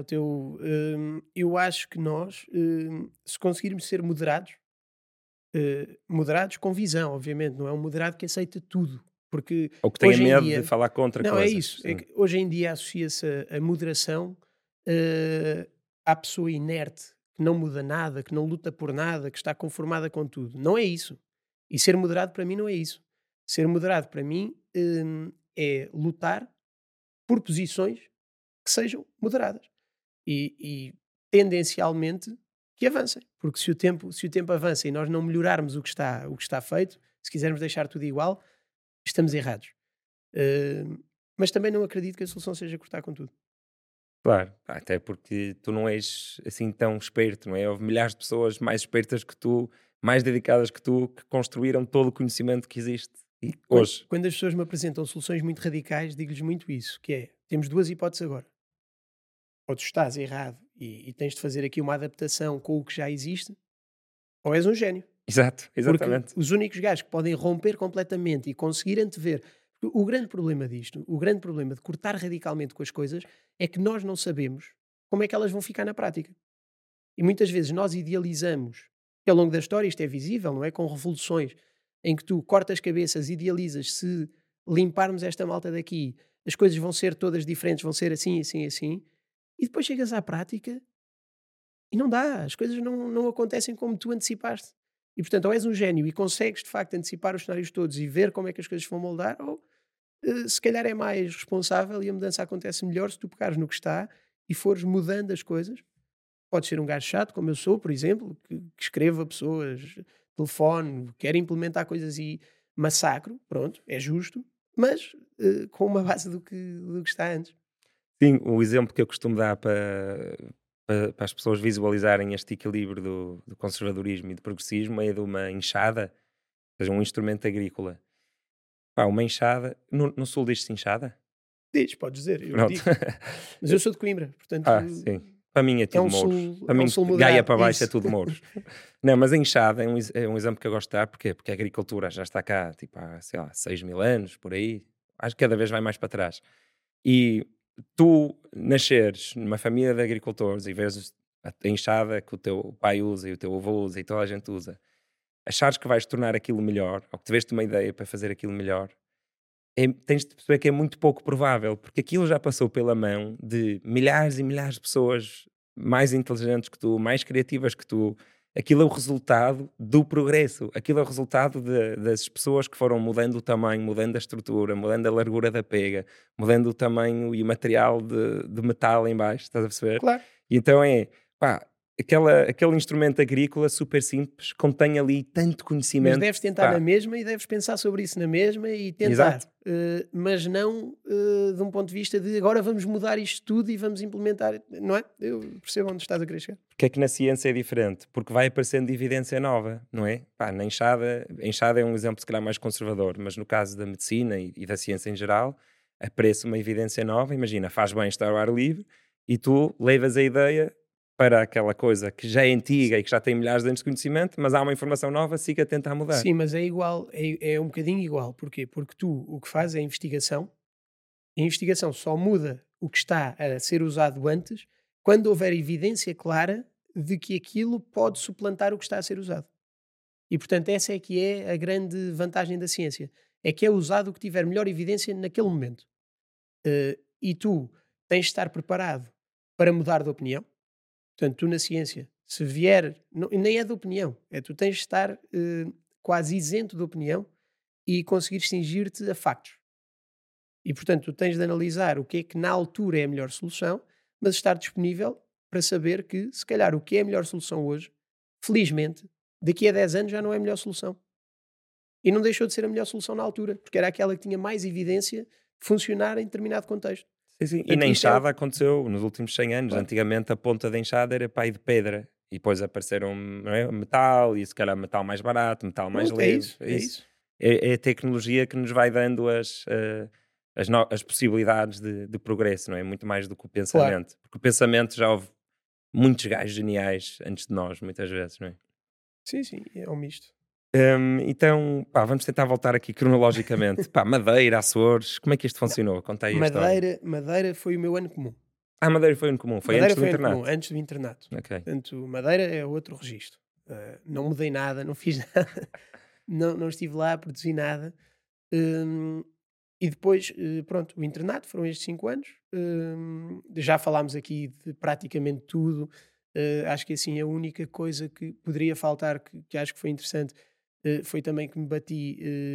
Eu acho que nós, se conseguirmos ser moderados, moderados com visão, obviamente, não é um moderado que aceita tudo, porque Ou que tenha hoje em medo de dia. falar contra Não, é coisas, isso. É sim. que hoje em dia associa-se a moderação à pessoa inerte, que não muda nada, que não luta por nada, que está conformada com tudo. Não é isso. E ser moderado para mim não é isso. Ser moderado para mim é lutar por posições que sejam moderadas e tendencialmente que avancem. Porque se o tempo avança e nós não melhorarmos o que está feito, se quisermos deixar tudo igual, estamos errados. Mas também não acredito que a solução seja cortar com tudo. Claro, até porque tu não és assim tão esperto, não é? Houve milhares de pessoas mais espertas que tu, mais dedicadas que tu, que construíram todo o conhecimento que existe e Quando, hoje. quando as pessoas me apresentam soluções muito radicais, digo-lhes muito isso, que é, temos duas hipóteses agora. Ou tu estás errado e tens de fazer aqui uma adaptação com o que já existe, ou és um gênio. Exato, Porque exatamente. os únicos gajos que podem romper completamente e conseguir antever. Porque o grande problema disto, o grande problema de cortar radicalmente com as coisas, é que nós não sabemos como é que elas vão ficar na prática. E muitas vezes nós idealizamos, e ao longo da história isto é visível, não é? Com revoluções, em que tu cortas cabeças, idealizas, se limparmos esta malta daqui, as coisas vão ser todas diferentes, vão ser assim, assim, assim, e depois chegas à prática e não dá, as coisas não acontecem como tu antecipaste. E portanto, ou és um gênio e consegues de facto antecipar os cenários todos e ver como é que as coisas vão moldar, ou se calhar é mais responsável e a mudança acontece melhor se tu pegares no que está e fores mudando as coisas. Podes ser um gajo chato, como eu sou, por exemplo, que escreva pessoas, telefone, quer implementar coisas e massacro, pronto, é justo, mas com uma base do que está antes. Sim, o exemplo que eu costumo dar para as pessoas visualizarem este equilíbrio do conservadorismo e do progressismo é de uma enxada, ou seja, um instrumento agrícola. Pá, uma enxada, no sul diz-se enxada? Diz, podes dizer, eu Pronto. digo. Mas eu sou de Coimbra, portanto Sim. Para mim é é tudo um mouros. sul, Para é mim, um sul Gaia moderado. para baixo é Isso. tudo mouros. Não, mas a enxada é um exemplo que eu gosto de dar. Porquê? Porque a agricultura já está cá, tipo, há, sei lá, 6.000 anos, por aí. Acho que cada vez vai mais para trás. E tu nasceres numa família de agricultores e vês a enxada que o teu pai usa e o teu avô usa e toda a gente usa, achares que vais tornar aquilo melhor, ou que tiveste uma ideia para fazer aquilo melhor, tens de perceber que é muito pouco provável, porque aquilo já passou pela mão de milhares e milhares de pessoas mais inteligentes que tu, mais criativas que tu. Aquilo é o resultado do progresso, aquilo é o resultado das pessoas que foram mudando o tamanho, mudando a estrutura, mudando a largura da pega, mudando o tamanho e o material de metal em baixo, estás a perceber? Claro. E então pá, aquele instrumento agrícola super simples contém ali tanto Mas conhecimento, deves tentar na pá, mesma e deves pensar sobre isso na mesma e tentar, exato. mas não de um ponto de vista de agora vamos mudar isto tudo e vamos implementar, não é? Eu percebo onde estás a querer chegar. Porque é que na ciência é diferente? Porque vai aparecendo evidência nova, não é? Pá, na enxada, a enxada é um exemplo se calhar mais conservador, mas no caso da medicina e da ciência em geral, aparece uma evidência nova, imagina, faz bem estar ao ar livre e tu levas a ideia para aquela coisa que já é antiga e que já tem milhares de anos de conhecimento, mas há uma informação nova, siga a tentar mudar. Sim, mas é igual, é um bocadinho igual. Porquê? Porque tu o que fazes é a investigação só muda o que está a ser usado antes quando houver evidência clara de que aquilo pode suplantar o que está a ser usado. E portanto essa é que é a grande vantagem da ciência, é que é usado o que tiver melhor evidência naquele momento. E tu tens de estar preparado para mudar de opinião. Portanto, tu na ciência, se vier, nem é de opinião, é tu tens de estar quase isento de opinião e conseguir cingir-te a factos. E portanto, tu tens de analisar o que é que na altura é a melhor solução, mas estar disponível para saber que, se calhar, o que é a melhor solução hoje, felizmente, daqui a 10 anos já não é a melhor solução. E não deixou de ser a melhor solução na altura, porque era aquela que tinha mais evidência de funcionar em determinado contexto. Sim, sim. E Portanto, na isto é enxada aconteceu nos últimos 100 anos. claro, Antigamente a ponta da enxada era pai de pedra. E depois apareceram, não é, metal, e se calhar metal mais barato, metal mais pronto, é leve. isso, É é isso. isso. É a tecnologia que nos vai dando as possibilidades de progresso, não é? Muito mais do que o Claro. pensamento. Porque o pensamento já houve muitos gajos geniais antes de nós, muitas vezes, não é? Sim, sim, é um misto. Então, pá, vamos tentar voltar aqui cronologicamente. Pá, Madeira, Açores, como é que isto Não, funcionou? Conta aí a história. Madeira foi o meu ano comum. Madeira foi um comum, foi Madeira antes do foi ano comum, internato. antes do internato. Ok. Portanto, Madeira é outro registro. Não mudei nada, não fiz nada, não estive lá, produzi nada. Hum, e depois, pronto, o internato foram estes 5 anos. Já falámos aqui de praticamente tudo. Acho que assim a única coisa que poderia faltar, que acho que foi interessante, foi também que me bati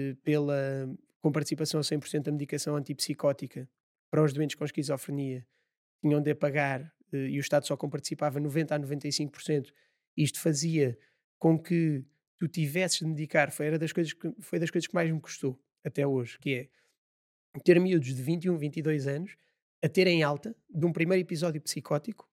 com participação a 100% da medicação antipsicótica para os doentes com esquizofrenia. Tinham de a pagar e o Estado só comparticipava 90% a 95%. Isto fazia com que tu tivesses de medicar, foi das coisas que mais me custou até hoje, que é ter miúdos de 21, 22 anos a terem alta de um primeiro episódio psicótico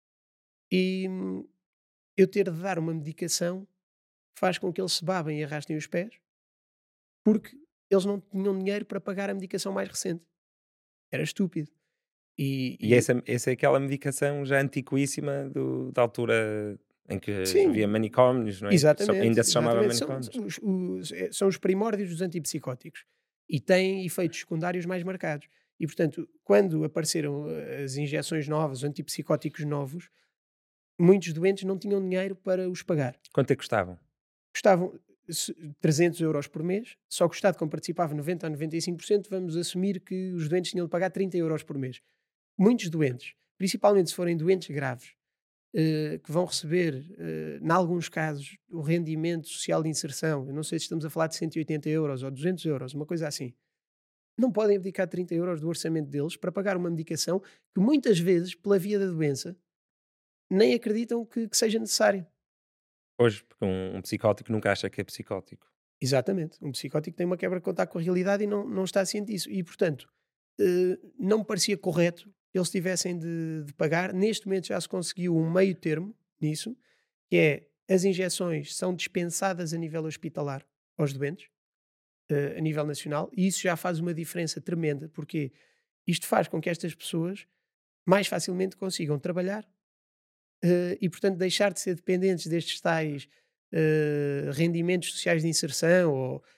e eu ter de dar uma medicação que faz com que eles se babem e arrastem os pés porque eles não tinham dinheiro para pagar a medicação mais recente. Era estúpido. E E essa é aquela medicação já antiquíssima da altura em que havia sim, manicômios, não é? exatamente, Ainda se chamava exatamente. São, manicômios. são os primórdios dos antipsicóticos e têm efeitos secundários mais marcados. E, portanto, quando apareceram as injeções novas, os antipsicóticos novos, muitos doentes não tinham dinheiro para os pagar. Quanto é que custavam? Custavam 300 € por mês, só que o Estado, como participava 90% a 95%, vamos assumir que os doentes tinham de pagar 30 € por mês. Muitos doentes, principalmente se forem doentes graves, que vão receber, em alguns casos, o rendimento social de inserção, eu não sei se estamos a falar de 180 € ou 200 €, uma coisa assim, não podem abdicar 30 € do orçamento deles para pagar uma medicação que muitas vezes, pela via da doença, nem acreditam que seja necessário. Hoje, porque um psicótico nunca acha que é psicótico. Exatamente. Um psicótico tem uma quebra de contacto com a realidade e não está ciente disso. E, portanto, não me parecia correto que eles tivessem de pagar. Neste momento já se conseguiu um meio termo nisso, que é as injeções são dispensadas a nível hospitalar aos doentes, a nível nacional, e isso já faz uma diferença tremenda, porque isto faz com que estas pessoas mais facilmente consigam trabalhar e, portanto, deixar de ser dependentes destes tais rendimentos sociais de inserção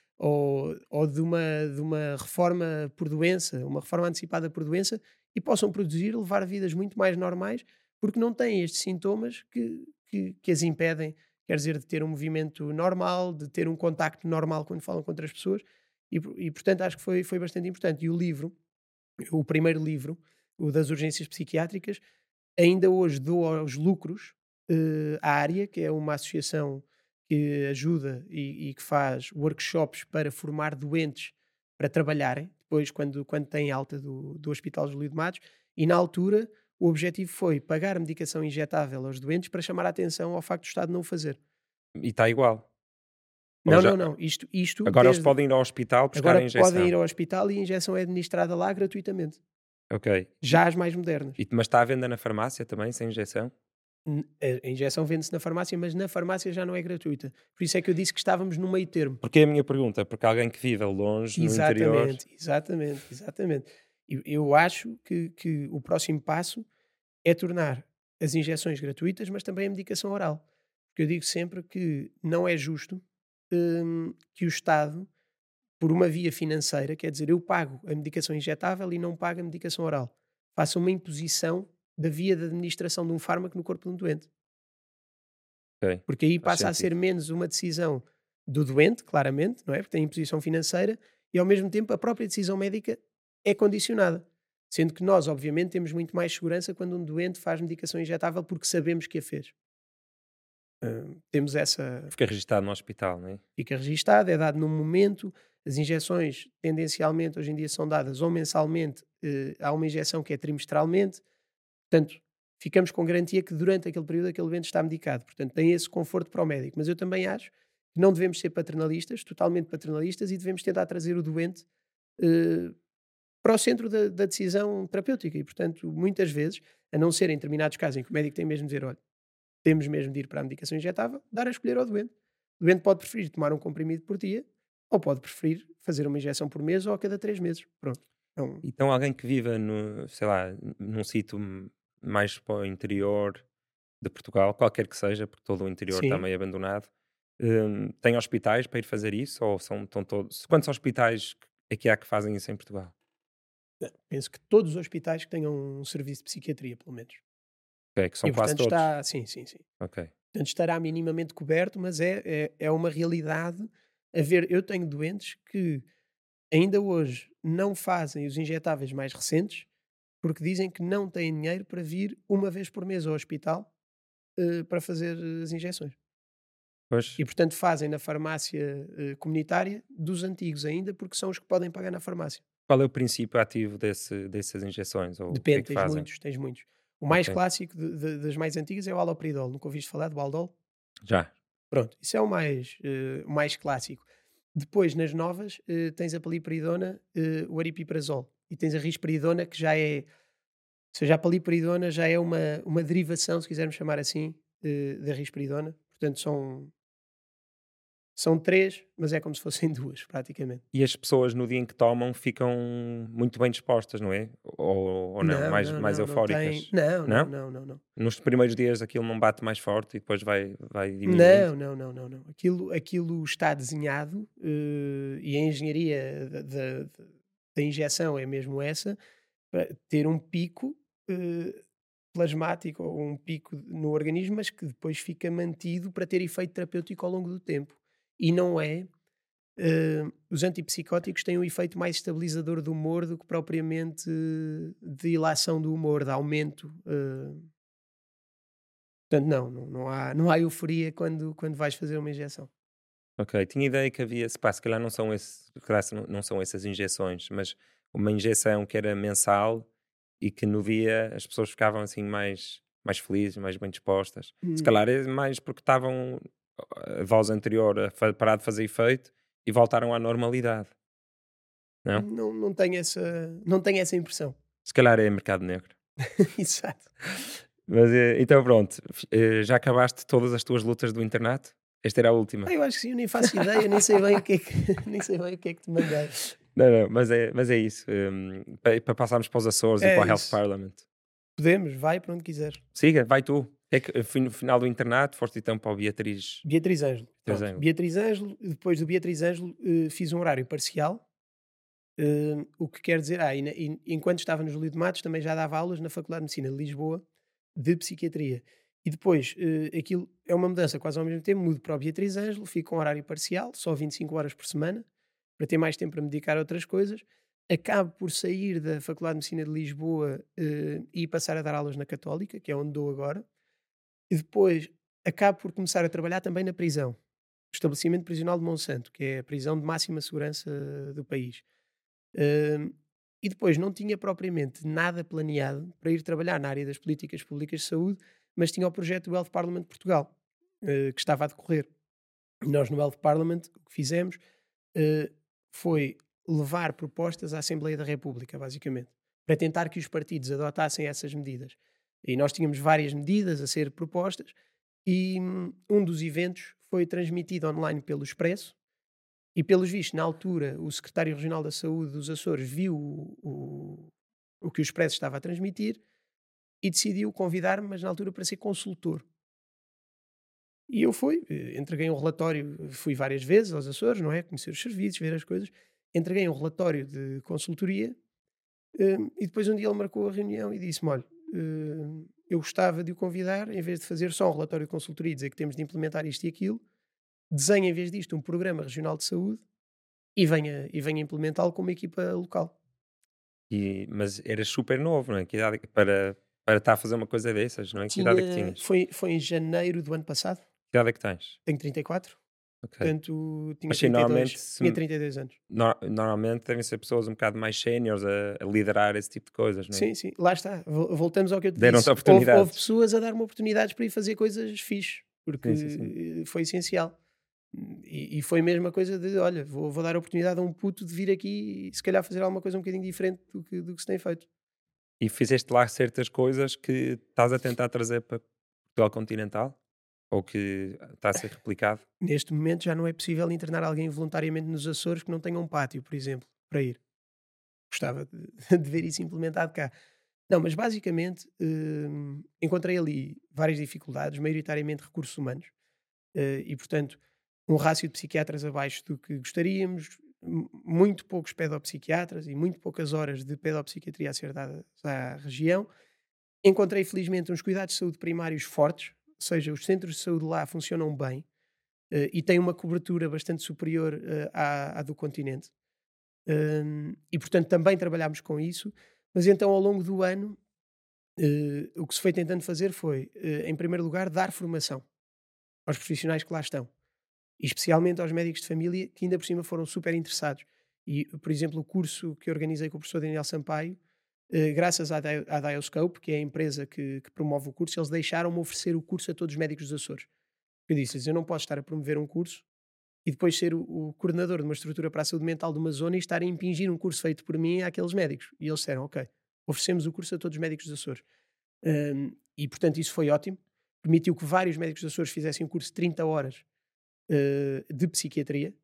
ou de uma reforma por doença, uma reforma antecipada por doença, e possam produzir, levar vidas muito mais normais, porque não têm estes sintomas que as impedem, quer dizer, de ter um movimento normal, de ter um contacto normal quando falam com outras pessoas, e portanto acho que foi bastante importante. E o livro, o primeiro livro, o das urgências psiquiátricas, ainda hoje dou aos lucros à área, que é uma associação que ajuda e que faz workshops para formar doentes para trabalharem, depois quando têm alta do Hospital Júlio de Matos, e na altura o objetivo foi pagar a medicação injetável aos doentes para chamar a atenção ao facto do Estado não o fazer. E está igual. Ou Não, já, não, não. Isto agora eles desde. podem ir ao hospital buscar Agora a podem ir injeção. ao hospital e a injeção é administrada lá gratuitamente. Ok. Já as mais modernas. Mas está à venda na farmácia também, sem injeção? A injeção vende-se na farmácia, mas na farmácia já não é gratuita. Por isso é que eu disse que estávamos no meio termo. Porque é a minha pergunta, porque alguém que vive longe, no interior... Exatamente. Eu acho que o próximo passo é tornar as injeções gratuitas, mas também a medicação oral. Porque eu digo sempre que não é justo que o Estado, por uma via financeira, quer dizer, eu pago a medicação injetável e não pago a medicação oral, faça uma imposição da via de administração de um fármaco no corpo de um doente. Ok, Porque aí faz passa a sentido. ser menos uma decisão do doente, claramente, não é? Porque tem imposição financeira, e ao mesmo tempo a própria decisão médica é condicionada. Sendo que nós, obviamente, temos muito mais segurança quando um doente faz medicação injetável porque sabemos que a fez. Temos essa. Fica registado no hospital, não é? Fica registado, é dado num momento. As injeções, tendencialmente, hoje em dia são dadas ou mensalmente, há uma injeção que é trimestralmente. Portanto, ficamos com garantia que durante aquele período aquele doente está medicado. Portanto, tem esse conforto para o médico. Mas eu também acho que não devemos ser paternalistas, totalmente paternalistas, e devemos tentar trazer o doente eh, para o centro da decisão terapêutica. E, portanto, muitas vezes, a não ser em determinados casos em que o médico tem mesmo de dizer, olha, temos mesmo de ir para a medicação injetável, dar a escolher ao doente. O doente pode preferir tomar um comprimido por dia, ou pode preferir fazer uma injeção por mês ou a cada 3 meses. Pronto. Então, Então alguém que viva no, sei lá, num sítio mais para o interior de Portugal, qualquer que seja, porque todo o interior está sim. meio abandonado, tem hospitais para ir fazer isso? Ou estão todos... Quantos hospitais é que há que fazem isso em Portugal? Penso que todos os hospitais que tenham um serviço de psiquiatria, pelo menos. Ok, que são E quase portanto todos. está, sim. Ok. Portanto estará minimamente coberto, mas é uma realidade a ver. Eu tenho doentes que ainda hoje não fazem os injetáveis mais recentes porque dizem que não têm dinheiro para vir uma vez por mês ao hospital para fazer as injeções. Pois, E portanto fazem na farmácia comunitária dos antigos ainda, porque são os que podem pagar na farmácia. qual é o princípio ativo dessas injeções? Ou o que é Depende, que fazem? tens muitos. O mais Ok. clássico das mais antigas é o haloperidol. Nunca ouviste falar do Baldol? Já. Pronto, isso é o mais clássico. Depois, nas novas, tens a paliperidona, o aripiprazol. E tens a risperidona, que já é... Ou seja, a paliperidona já é uma derivação, se quisermos chamar assim, da risperidona. Portanto, são três, mas é como se fossem duas, praticamente. E as pessoas no dia em que tomam ficam muito bem dispostas, não é? Ou não? Não, Mais, não, mais não, não tem. eufóricas? Não, não, Não? não, não, não. Nos primeiros dias aquilo não bate mais forte e depois vai diminuindo? Não. Aquilo está desenhado e a engenharia da injeção é mesmo essa, para ter um pico plasmático ou um pico no organismo, mas que depois fica mantido para ter efeito terapêutico ao longo do tempo. E não é. Os antipsicóticos têm um efeito mais estabilizador do humor do que propriamente de ilação do humor, de aumento. Portanto, não há euforia quando vais fazer uma injeção. Ok, tinha ideia que havia, se calhar não são, se calhar não são essas injeções, mas uma injeção que era mensal e que no dia as pessoas ficavam assim mais felizes, mais bem dispostas. Se Hum, calhar é mais porque estavam a dose anterior a parar de fazer efeito e voltaram à normalidade, não? não tenho essa impressão. Se calhar é mercado negro. Exato. Mas então pronto, já acabaste todas as tuas lutas do internato? Esta era a última. Eu acho que sim, eu nem faço ideia, nem sei bem o que é que, nem sei bem o que é que te mandei. Não, mas é isso. Para passarmos para os Açores e É para o Health isso. Parliament. Podemos, vai para onde quiseres. Siga, vai tu. É que no final do internato foste então para o Beatriz Beatriz Ângelo. Pronto. Ângelo. Beatriz Ângelo, depois do Beatriz Ângelo, fiz um horário parcial. O que quer dizer, enquanto estava no Júlio de Matos, também já dava aulas na Faculdade de Medicina de Lisboa de Psiquiatria. E depois, aquilo é uma mudança quase ao mesmo tempo, mudo para o Beatriz Ângelo, fico com um horário parcial, só 25 horas por semana, para ter mais tempo para me dedicar a outras coisas. Acabo por sair da Faculdade de Medicina de Lisboa e passar a dar aulas na Católica, que é onde dou agora. E depois acabo por começar a trabalhar também na prisão, no estabelecimento prisional de Monsanto, que é a prisão de máxima segurança do país. Hum, e depois não tinha propriamente nada planeado para ir trabalhar na área das políticas públicas de saúde, mas tinha o projeto do Health Parliament de Portugal, que estava a decorrer. E nós no Health Parliament o que fizemos eh, foi levar propostas à Assembleia da República, basicamente, para tentar que os partidos adotassem essas medidas. E nós tínhamos várias medidas a ser propostas e um dos eventos foi transmitido online pelo Expresso e, pelos vistos, na altura, o secretário regional da Saúde dos Açores viu o que o Expresso estava a transmitir e decidiu convidar-me, mas na altura para ser consultor. E eu fui, entreguei um relatório, fui várias vezes aos Açores, não é? Conhecer os serviços, ver as coisas. Entreguei um relatório de consultoria e depois um dia ele marcou a reunião e disse-me: olha, eu gostava de o convidar, em vez de fazer só um relatório de consultoria e dizer que temos de implementar isto e aquilo, desenha em vez disto um programa regional de saúde e venha implementá-lo com uma equipa local. Mas eras super novo, não é? Que idade para estar a fazer uma coisa dessas, não é? Que idade é que Tinha, tinhas? foi em janeiro do ano passado, Que idade é que tens? tenho 34, Ok. portanto tinha Mas sim, normalmente, 32, tinha 32 anos. normalmente devem ser pessoas um bocado mais séniores a liderar esse tipo de coisas, não é? Sim, sim, lá está. Voltamos ao que eu te Deram-te disse. Houve oportunidades. pessoas a dar-me oportunidades para ir fazer coisas fixe, Sim, sim, sim. porque foi essencial. E foi mesmo a coisa de: olha, vou dar a oportunidade a um puto de vir aqui e se calhar fazer alguma coisa um bocadinho diferente do que se tem feito. E fizeste lá certas coisas que estás a tentar trazer para Portugal continental? Ou que está a ser replicado? Neste momento já não é possível internar alguém voluntariamente nos Açores que não tenha um pátio, por exemplo, para ir. Gostava de, de ver isso implementado cá. Não, mas basicamente encontrei ali várias dificuldades, maioritariamente recursos humanos, e portanto um rácio de psiquiatras abaixo do que gostaríamos, muito poucos pedopsiquiatras e muito poucas horas de pedopsiquiatria a ser dadas à região. Encontrei felizmente uns cuidados de saúde primários fortes, ou seja, os centros de saúde lá funcionam bem e têm uma cobertura bastante superior à do continente. E portanto também trabalhámos com isso, mas então ao longo do ano o que se foi tentando fazer foi, em primeiro lugar, dar formação aos profissionais que lá estão, e especialmente aos médicos de família que ainda por cima foram super interessados. E, por exemplo, o curso que organizei com o professor Daniel Sampaio, graças à Dioscope, que é a empresa que promove o curso, eles deixaram-me oferecer o curso a todos os médicos dos Açores. Eu disse-lhes: eu não posso estar a promover um curso e depois ser o coordenador de uma estrutura para a saúde mental de uma zona e estar a impingir um curso feito por mim àqueles médicos. E eles disseram: ok, oferecemos o curso a todos os médicos dos Açores. E portanto isso foi ótimo, permitiu que vários médicos dos Açores fizessem um curso de 30 horas de psiquiatria,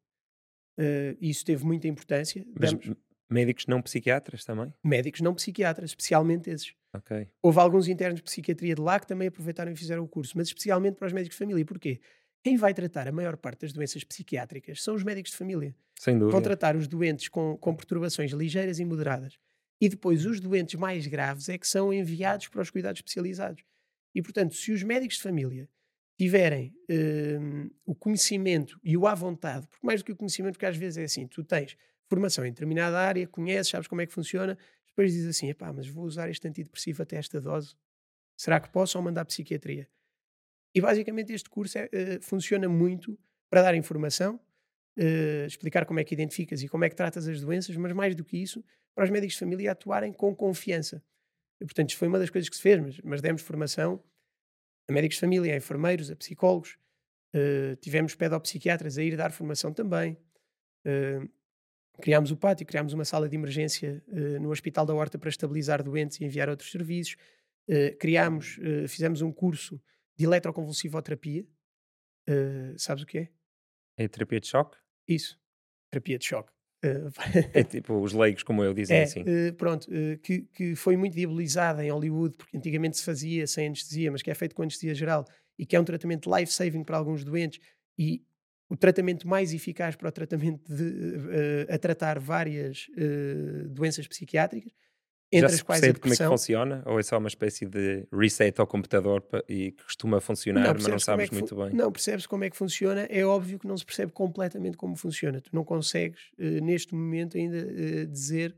e isso teve muita importância. Mas Damos médicos não psiquiatras também? médicos não psiquiatras, especialmente esses. Ok. Houve alguns internos de psiquiatria de lá que também aproveitaram e fizeram o curso, mas especialmente para os médicos de família. Porquê? Quem vai tratar a maior parte das doenças psiquiátricas são os médicos de família. Sem Vão dúvida. tratar os doentes com perturbações ligeiras e moderadas. E depois os doentes mais graves é que são enviados para os cuidados especializados. E, portanto, se os médicos de família tiverem o conhecimento e o à vontade, porque mais do que o conhecimento, porque às vezes é assim, tu tens formação em determinada área, conheces, sabes como é que funciona, depois dizes assim, epá, mas vou usar este antidepressivo até esta dose, será que posso ou mandar psiquiatria? E basicamente este curso funciona muito para dar informação, explicar como é que identificas e como é que tratas as doenças, mas mais do que isso, para os médicos de família atuarem com confiança. E, portanto, isto foi uma das coisas que se fez, mas demos formação a médicos de família, a enfermeiros, a psicólogos, tivemos pedopsiquiatras a ir dar formação também. eh, Criámos o pátio, criámos uma sala de emergência no Hospital da Horta para estabilizar doentes e enviar outros serviços. Fizemos um curso de eletroconvulsivoterapia. Sabes o que é? É terapia de choque? Isso, terapia de choque. É tipo, os leigos como eu dizem assim. Pronto, que foi muito diabolizada em Hollywood, porque antigamente se fazia sem anestesia, mas que é feito com anestesia geral e que é um tratamento life-saving para alguns doentes e o tratamento mais eficaz para o tratamento a tratar várias doenças psiquiátricas, Já entre as se quais a percebe como é que depressão. funciona? Ou é só uma espécie de reset ao computador e que costuma funcionar, mas não Percebes como é sabes que muito bem? não, percebes como é que funciona. É óbvio que não se percebe completamente como funciona. Tu não consegues, neste momento, ainda dizer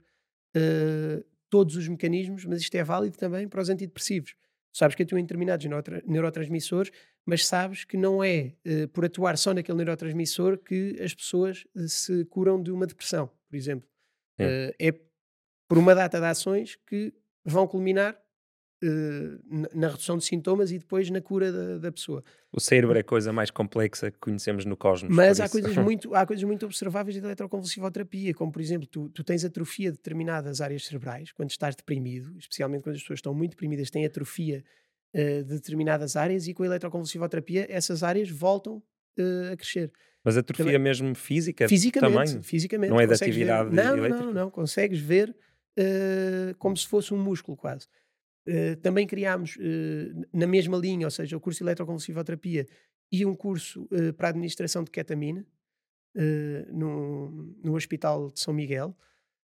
todos os mecanismos, mas isto é válido também para os antidepressivos. Tu sabes que atuam em determinados neurotransmissores, mas sabes que não é por atuar só naquele neurotransmissor que as pessoas se curam de uma depressão, por exemplo. É. É por uma data de ações que vão culminar na redução de sintomas e depois na cura da pessoa. O cérebro é a coisa mais complexa que conhecemos no cosmos, por Mas há isso. coisas muito observáveis de eletroconvulsivoterapia, como por exemplo, tu tens atrofia de determinadas áreas cerebrais quando estás deprimido, especialmente quando as pessoas estão muito deprimidas, têm atrofia de determinadas áreas e com a eletroconvulsivoterapia essas áreas voltam a crescer. Mas Também, atrofia mesmo física também? fisicamente, Não é de consegues ver. atividade Não, não, não, não, elétrica? não, consegues ver como se fosse um músculo quase. Também criámos na mesma linha, ou seja, o curso de eletroconvulsivoterapia e um curso para a administração de ketamina no Hospital de São Miguel.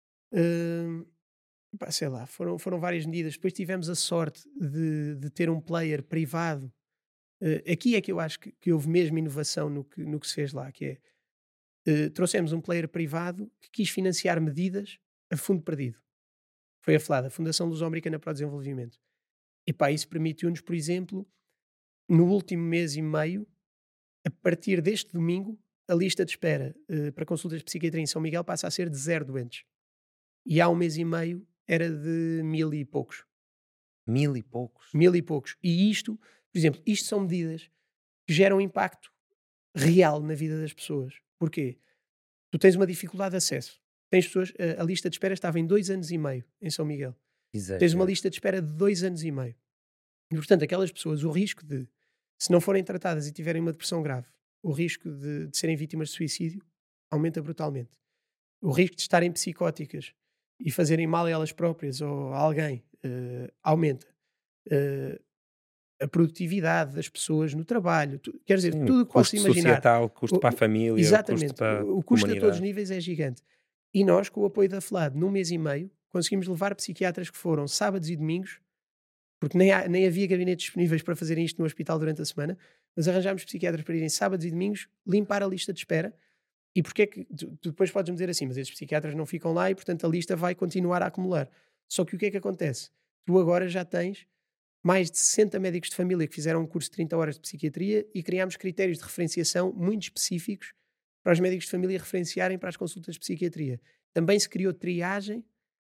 Eh, Sei lá, foram várias medidas. Depois tivemos a sorte de ter um player privado. Aqui é que eu acho que houve mesmo inovação no que se fez lá, que é trouxemos um player privado que quis financiar medidas a fundo perdido. Foi a FLAD, a Fundação Luso-Americana para o Desenvolvimento. E pá, isso permitiu-nos, por exemplo, no último mês e meio, a partir deste domingo, a lista de espera para consultas de psiquiatria em São Miguel passa a ser de 0 doentes. E há um mês e meio era de 1000 e poucos. 1000 e poucos? 1000 e poucos. E isto, por exemplo, isto são medidas que geram impacto real na vida das pessoas. Porquê? Tu tens uma dificuldade de acesso. Tens pessoas, a lista de espera estava em 2 anos e meio em São Miguel. Tens uma Exagero. lista de espera de 2 anos e meio. E, portanto, aquelas pessoas, o risco de, se não forem tratadas e tiverem uma depressão grave, o risco de serem vítimas de suicídio aumenta brutalmente. O risco de estarem psicóticas e fazerem mal a elas próprias ou a alguém aumenta. Eh, a produtividade das pessoas no trabalho, quer dizer, Sim, tudo o que possa custo imaginar. societal, custo para a família, custo Exatamente. para a O custo a todos os comunidade. níveis é gigante. E nós, com o apoio da FLAD, num mês e meio, conseguimos levar psiquiatras que foram sábados e domingos, porque nem havia gabinetes disponíveis para fazerem isto no hospital durante a semana, mas arranjámos psiquiatras para irem sábados e domingos limpar a lista de espera. E porque é que tu depois podes-me dizer assim, mas esses psiquiatras não ficam lá e portanto a lista vai continuar a acumular. Só que o que é que acontece? Tu agora já tens mais de 60 médicos de família que fizeram um curso de 30 horas de psiquiatria e criámos critérios de referenciação muito específicos para os médicos de família referenciarem para as consultas de psiquiatria. Também se criou triagem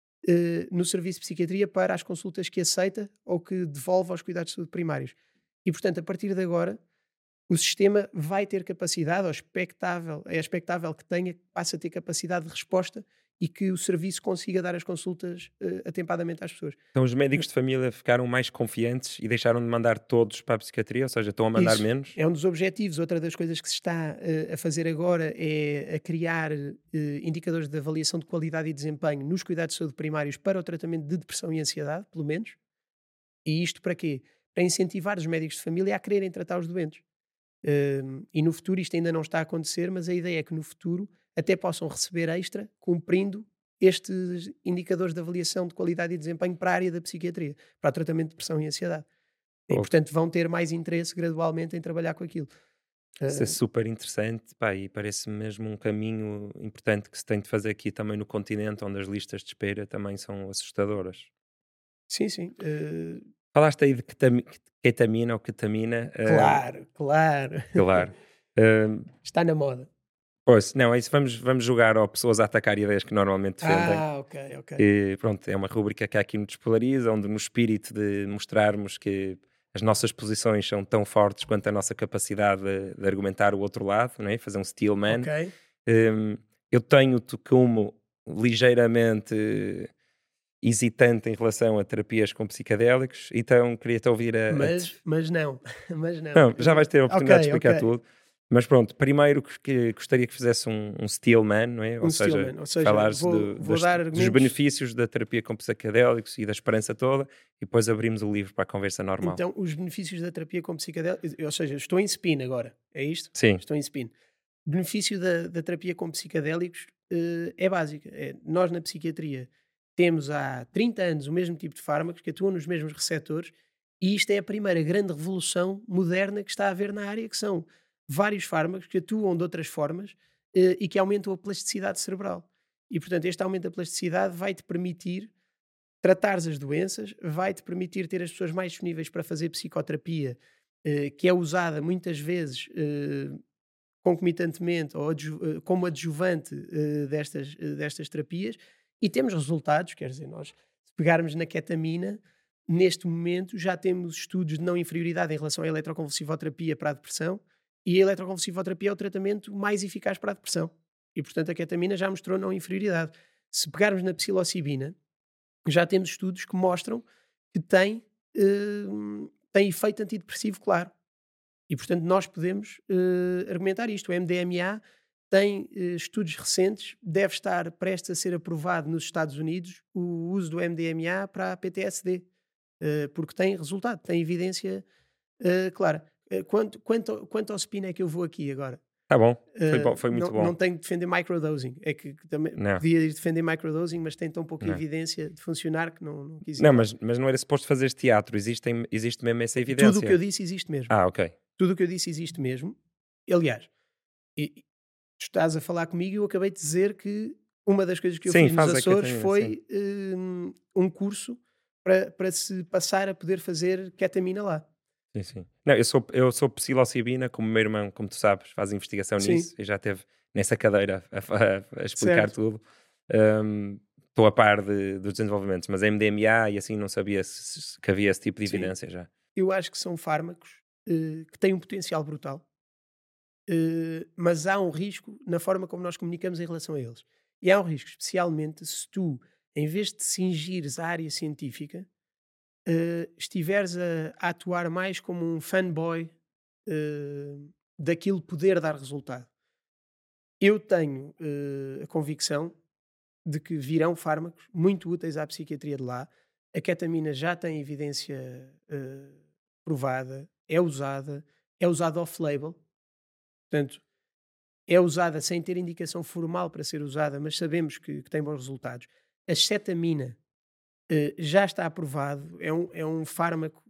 no serviço de psiquiatria para as consultas que aceita ou que devolve aos cuidados de saúde primários. E, portanto, a partir de agora, o sistema vai ter capacidade, ou é expectável que tenha, passe a ter capacidade de resposta e que o serviço consiga dar as consultas atempadamente às pessoas. Então os médicos de família ficaram mais confiantes e deixaram de mandar todos para a psiquiatria, ou seja, estão a mandar Isso menos? é um dos objetivos. Outra das coisas que se está a fazer agora é a criar indicadores de avaliação de qualidade e desempenho nos cuidados de saúde primários para o tratamento de depressão e ansiedade, pelo menos. E isto para quê? Para incentivar os médicos de família a quererem tratar os doentes. E no futuro isto ainda não está a acontecer, mas a ideia é que no futuro até possam receber extra cumprindo estes indicadores de avaliação de qualidade e desempenho para a área da psiquiatria, para o tratamento de depressão e ansiedade. E, portanto, vão ter mais interesse gradualmente em trabalhar com aquilo. Isso é super interessante, pá, e parece-me mesmo um caminho importante que se tem de fazer aqui também no continente, onde as listas de espera também são assustadoras. Sim, sim. Falaste aí de ketamina ou ketamina. Claro, claro. Claro. Uh, Está na moda. Pois, não, é isso. Vamos jogar ao pessoas a atacar ideias que normalmente defendem. Ok. E pronto, é uma rúbrica que aqui nos despolariza, onde no espírito de mostrarmos que as nossas posições são tão fortes quanto a nossa capacidade de argumentar o outro lado, não é? Fazer um steel man. Ok. Eu tenho-te como ligeiramente hesitante em relação a terapias com psicadélicos, então queria-te ouvir Mas não. Mas não. Não, já vais ter a oportunidade de explicar Ok. tudo. Mas pronto, primeiro que gostaria que fizesse um steel man, não é? Ou seja, falares dos benefícios da terapia com psicadélicos e da esperança toda, e depois abrimos o livro para a conversa normal. Então, os benefícios da terapia com psicadélicos, ou seja, estou em spin agora, é isto? Sim. Estou em spin. O benefício da terapia com psicadélicos é básico. Nós na psiquiatria temos há 30 anos o mesmo tipo de fármacos que atuam nos mesmos receptores, e isto é a primeira grande revolução moderna que está a haver na área, que são vários fármacos que atuam de outras formas e que aumentam a plasticidade cerebral. E, portanto, este aumento da plasticidade vai-te permitir tratares as doenças, vai-te permitir ter as pessoas mais disponíveis para fazer psicoterapia, que é usada muitas vezes concomitantemente ou como adjuvante destas terapias, e temos resultados. Quer dizer, nós, se pegarmos na ketamina, neste momento já temos estudos de não inferioridade em relação à eletroconvulsivoterapia para a depressão, e a eletroconvulsivoterapia é o tratamento mais eficaz para a depressão. E, portanto, a ketamina já mostrou não inferioridade. Se pegarmos na psilocibina, já temos estudos que mostram que tem efeito antidepressivo claro. E, portanto, nós podemos argumentar isto. O MDMA tem estudos recentes, deve estar prestes a ser aprovado nos Estados Unidos o uso do MDMA para a PTSD, porque tem resultado, tem evidência clara. Quanto ao spin é que eu vou aqui agora? Tá bom, foi muito bom. Não tenho de defender microdosing. É que também podia ir defender microdosing, mas tem tão pouca evidência de funcionar que não quis ir. Não, mas não era suposto fazer teatro. Existe mesmo essa evidência. Tudo o que eu disse existe mesmo. Ok. Tudo o que eu disse existe mesmo. Aliás, tu estás a falar comigo e eu acabei de dizer que uma das coisas que eu fiz nos Açores foi um curso para se passar a poder fazer ketamina lá. Sim. Não, eu sou psilocibina, como o meu irmão, como tu sabes, faz investigação nisso e já esteve nessa cadeira a explicar tudo. Estou a par dos desenvolvimentos, mas MDMA e assim não sabia que havia esse tipo de evidência já. Eu acho que são fármacos que têm um potencial brutal, mas há um risco na forma como nós comunicamos em relação a eles. E há um risco, especialmente se tu, em vez de cingires à área científica, estiveres a atuar mais como um fanboy daquilo poder dar resultado. Eu tenho a convicção de que virão fármacos muito úteis à psiquiatria de lá. A ketamina já tem evidência provada, é usada off-label, portanto, é usada sem ter indicação formal para ser usada, mas sabemos que tem bons resultados. A cetamina já está aprovado, é um fármaco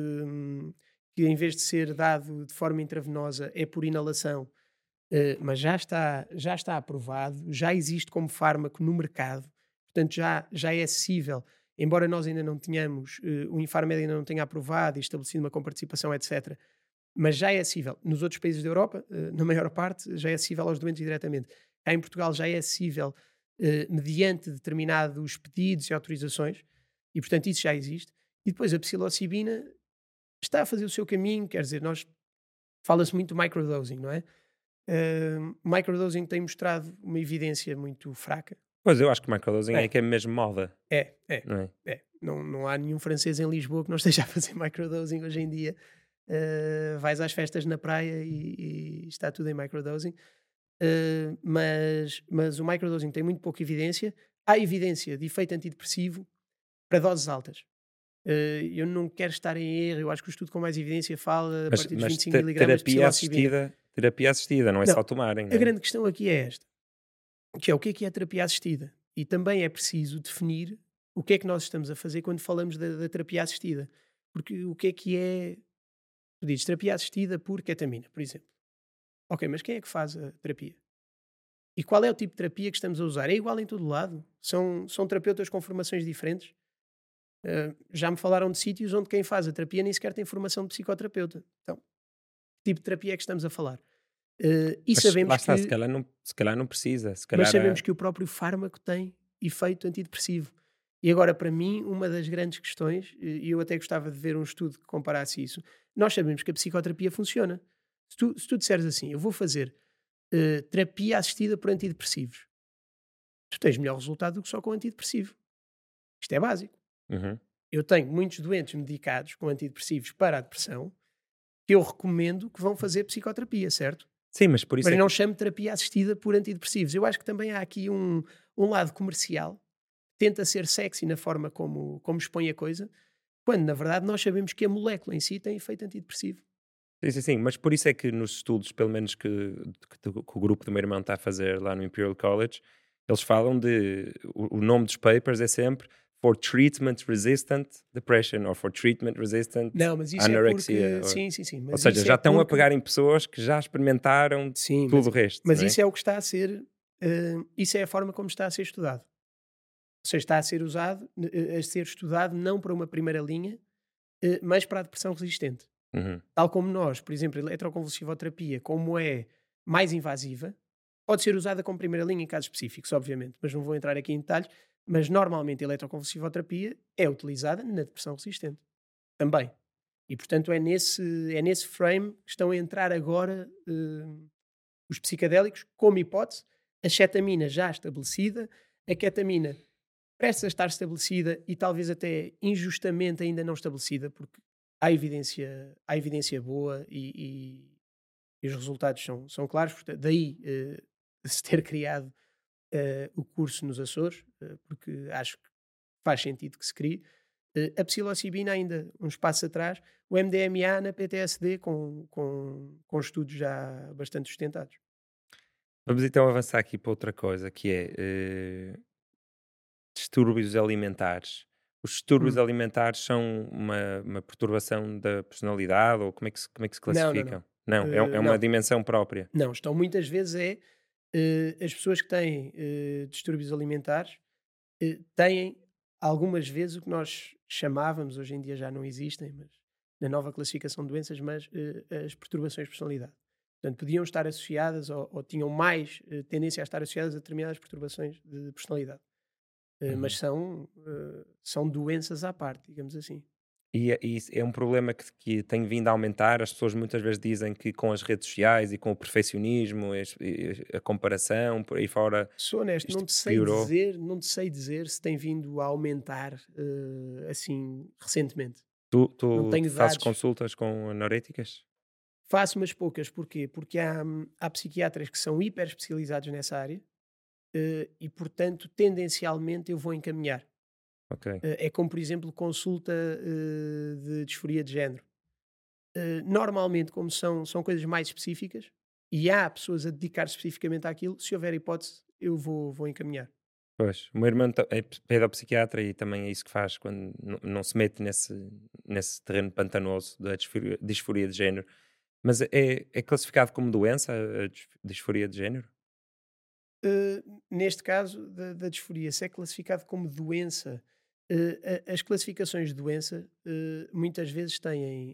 que em vez de ser dado de forma intravenosa é por inalação, mas já está aprovado, já existe como fármaco no mercado, portanto já é acessível, embora nós ainda não tenhamos, o Infarmed ainda não tenha aprovado e estabelecido uma comparticipação, etc., mas já é acessível. Nos outros países da Europa, na maior parte, já é acessível aos doentes diretamente. Cá em Portugal já é acessível mediante determinados pedidos e autorizações, e portanto isso já existe. E depois a psilocibina está a fazer o seu caminho, quer dizer, fala-se muito do microdosing, não é? Microdosing tem mostrado uma evidência muito fraca. Pois, eu acho que o microdosing é que é mesmo moda. Não há nenhum francês em Lisboa que não esteja a fazer microdosing hoje em dia. Vais às festas na praia e está tudo em microdosing. Mas o microdosing tem muito pouca evidência. Há evidência de efeito antidepressivo para doses altas. Eu não quero estar em erro. Eu acho que o estudo com mais evidência fala a partir dos 25 mg de psilocibina. Terapia assistida, não é só tomarem. A grande questão aqui é esta, que é o que é terapia assistida? E também é preciso definir o que é que nós estamos a fazer quando falamos da terapia assistida. Porque o que é, tu dizes, terapia assistida por ketamina, por exemplo. Ok, mas quem é que faz a terapia? E qual é o tipo de terapia que estamos a usar? É igual em todo lado? São terapeutas com formações diferentes? Já me falaram de sítios onde quem faz a terapia nem sequer tem formação de psicoterapeuta. Então, que tipo de terapia é que estamos a falar? E Mas lá sabemos está, que, se calhar não precisa. Se mas calhar sabemos que o próprio fármaco tem efeito antidepressivo. E agora, para mim, uma das grandes questões, e eu até gostava de ver um estudo que comparasse isso, nós sabemos que a psicoterapia funciona. Se tu disseres assim, eu vou fazer terapia assistida por antidepressivos, tu tens melhor resultado do que só com antidepressivo. Isto é básico. Uhum. Eu tenho muitos doentes medicados com antidepressivos para a depressão que eu recomendo que vão fazer psicoterapia, certo? Sim, mas por isso Mas é não que. chamo terapia assistida por antidepressivos. Eu acho que também há aqui um lado comercial, tenta ser sexy na forma como expõe a coisa, quando na verdade nós sabemos que a molécula em si tem efeito antidepressivo. Sim, sim, sim, mas por isso é que nos estudos, pelo menos que o grupo do meu irmão está a fazer lá no Imperial College, eles falam de. O nome dos papers é sempre For Treatment Resistant Depression ou For Treatment Resistant Não, mas isso é Anorexia. porque. Sim, sim, sim. Ou Mas seja, isso já é estão a porque. pegar em pessoas que já experimentaram Sim, tudo o resto, mas não é? isso é o que está a ser. Isso é a forma como está a ser estudado. Ou seja, está a ser usado, a ser estudado não para uma primeira linha, mas para a depressão resistente. Uhum. Tal como nós, por exemplo, a eletroconvulsivoterapia, como é mais invasiva, pode ser usada como primeira linha em casos específicos, obviamente, mas não vou entrar aqui em detalhes, mas normalmente a eletroconvulsivoterapia é utilizada na depressão resistente também. E, portanto, é nesse frame que estão a entrar agora os psicadélicos, como hipótese, a cetamina já estabelecida, a ketamina prestes a estar estabelecida e talvez até injustamente ainda não estabelecida, porque há evidência boa e os resultados são claros. Portanto, daí se ter criado o curso nos Açores, porque acho que faz sentido que se crie. A psilocibina ainda, uns passos atrás, o MDMA na PTSD com estudos já bastante sustentados. Vamos então avançar aqui para outra coisa, que é distúrbios alimentares. Os distúrbios Hum. alimentares são uma perturbação da personalidade ou como é que se Não, não, não. classificam? Não, é uma Não, dimensão própria. não. Estão muitas vezes as pessoas que têm distúrbios alimentares têm algumas vezes o que nós chamávamos, hoje em dia já não existem, mas na nova classificação de doenças, mas as perturbações de personalidade. Portanto, podiam estar associadas ou tinham mais tendência a estar associadas a determinadas perturbações de personalidade. Mas Uhum. são doenças à parte, digamos assim. E isso é um problema que tem vindo a aumentar. As pessoas muitas vezes dizem que com as redes sociais e com o perfeccionismo, a comparação, por aí fora, Sou honesto, isto não te sei piorou. dizer, não te sei dizer se tem vindo a aumentar assim recentemente. Tu, Não tu, tu tenho fazes dados. consultas com anoréticas? Faço umas poucas, porquê? Porque há psiquiatras que são hiper especializados nessa área e, portanto, tendencialmente eu vou encaminhar. Ok. É como, por exemplo, consulta de disforia de género. Normalmente, como são coisas mais específicas e há pessoas a dedicar especificamente àquilo, se houver hipótese, eu vou encaminhar. Pois, o meu irmão é pedopsiquiatra e também é isso que faz quando não se mete nesse terreno pantanoso da disforia de género. Mas é classificado como doença a disforia de género? Neste caso da disforia, se é classificado como doença, as classificações de doença muitas vezes têm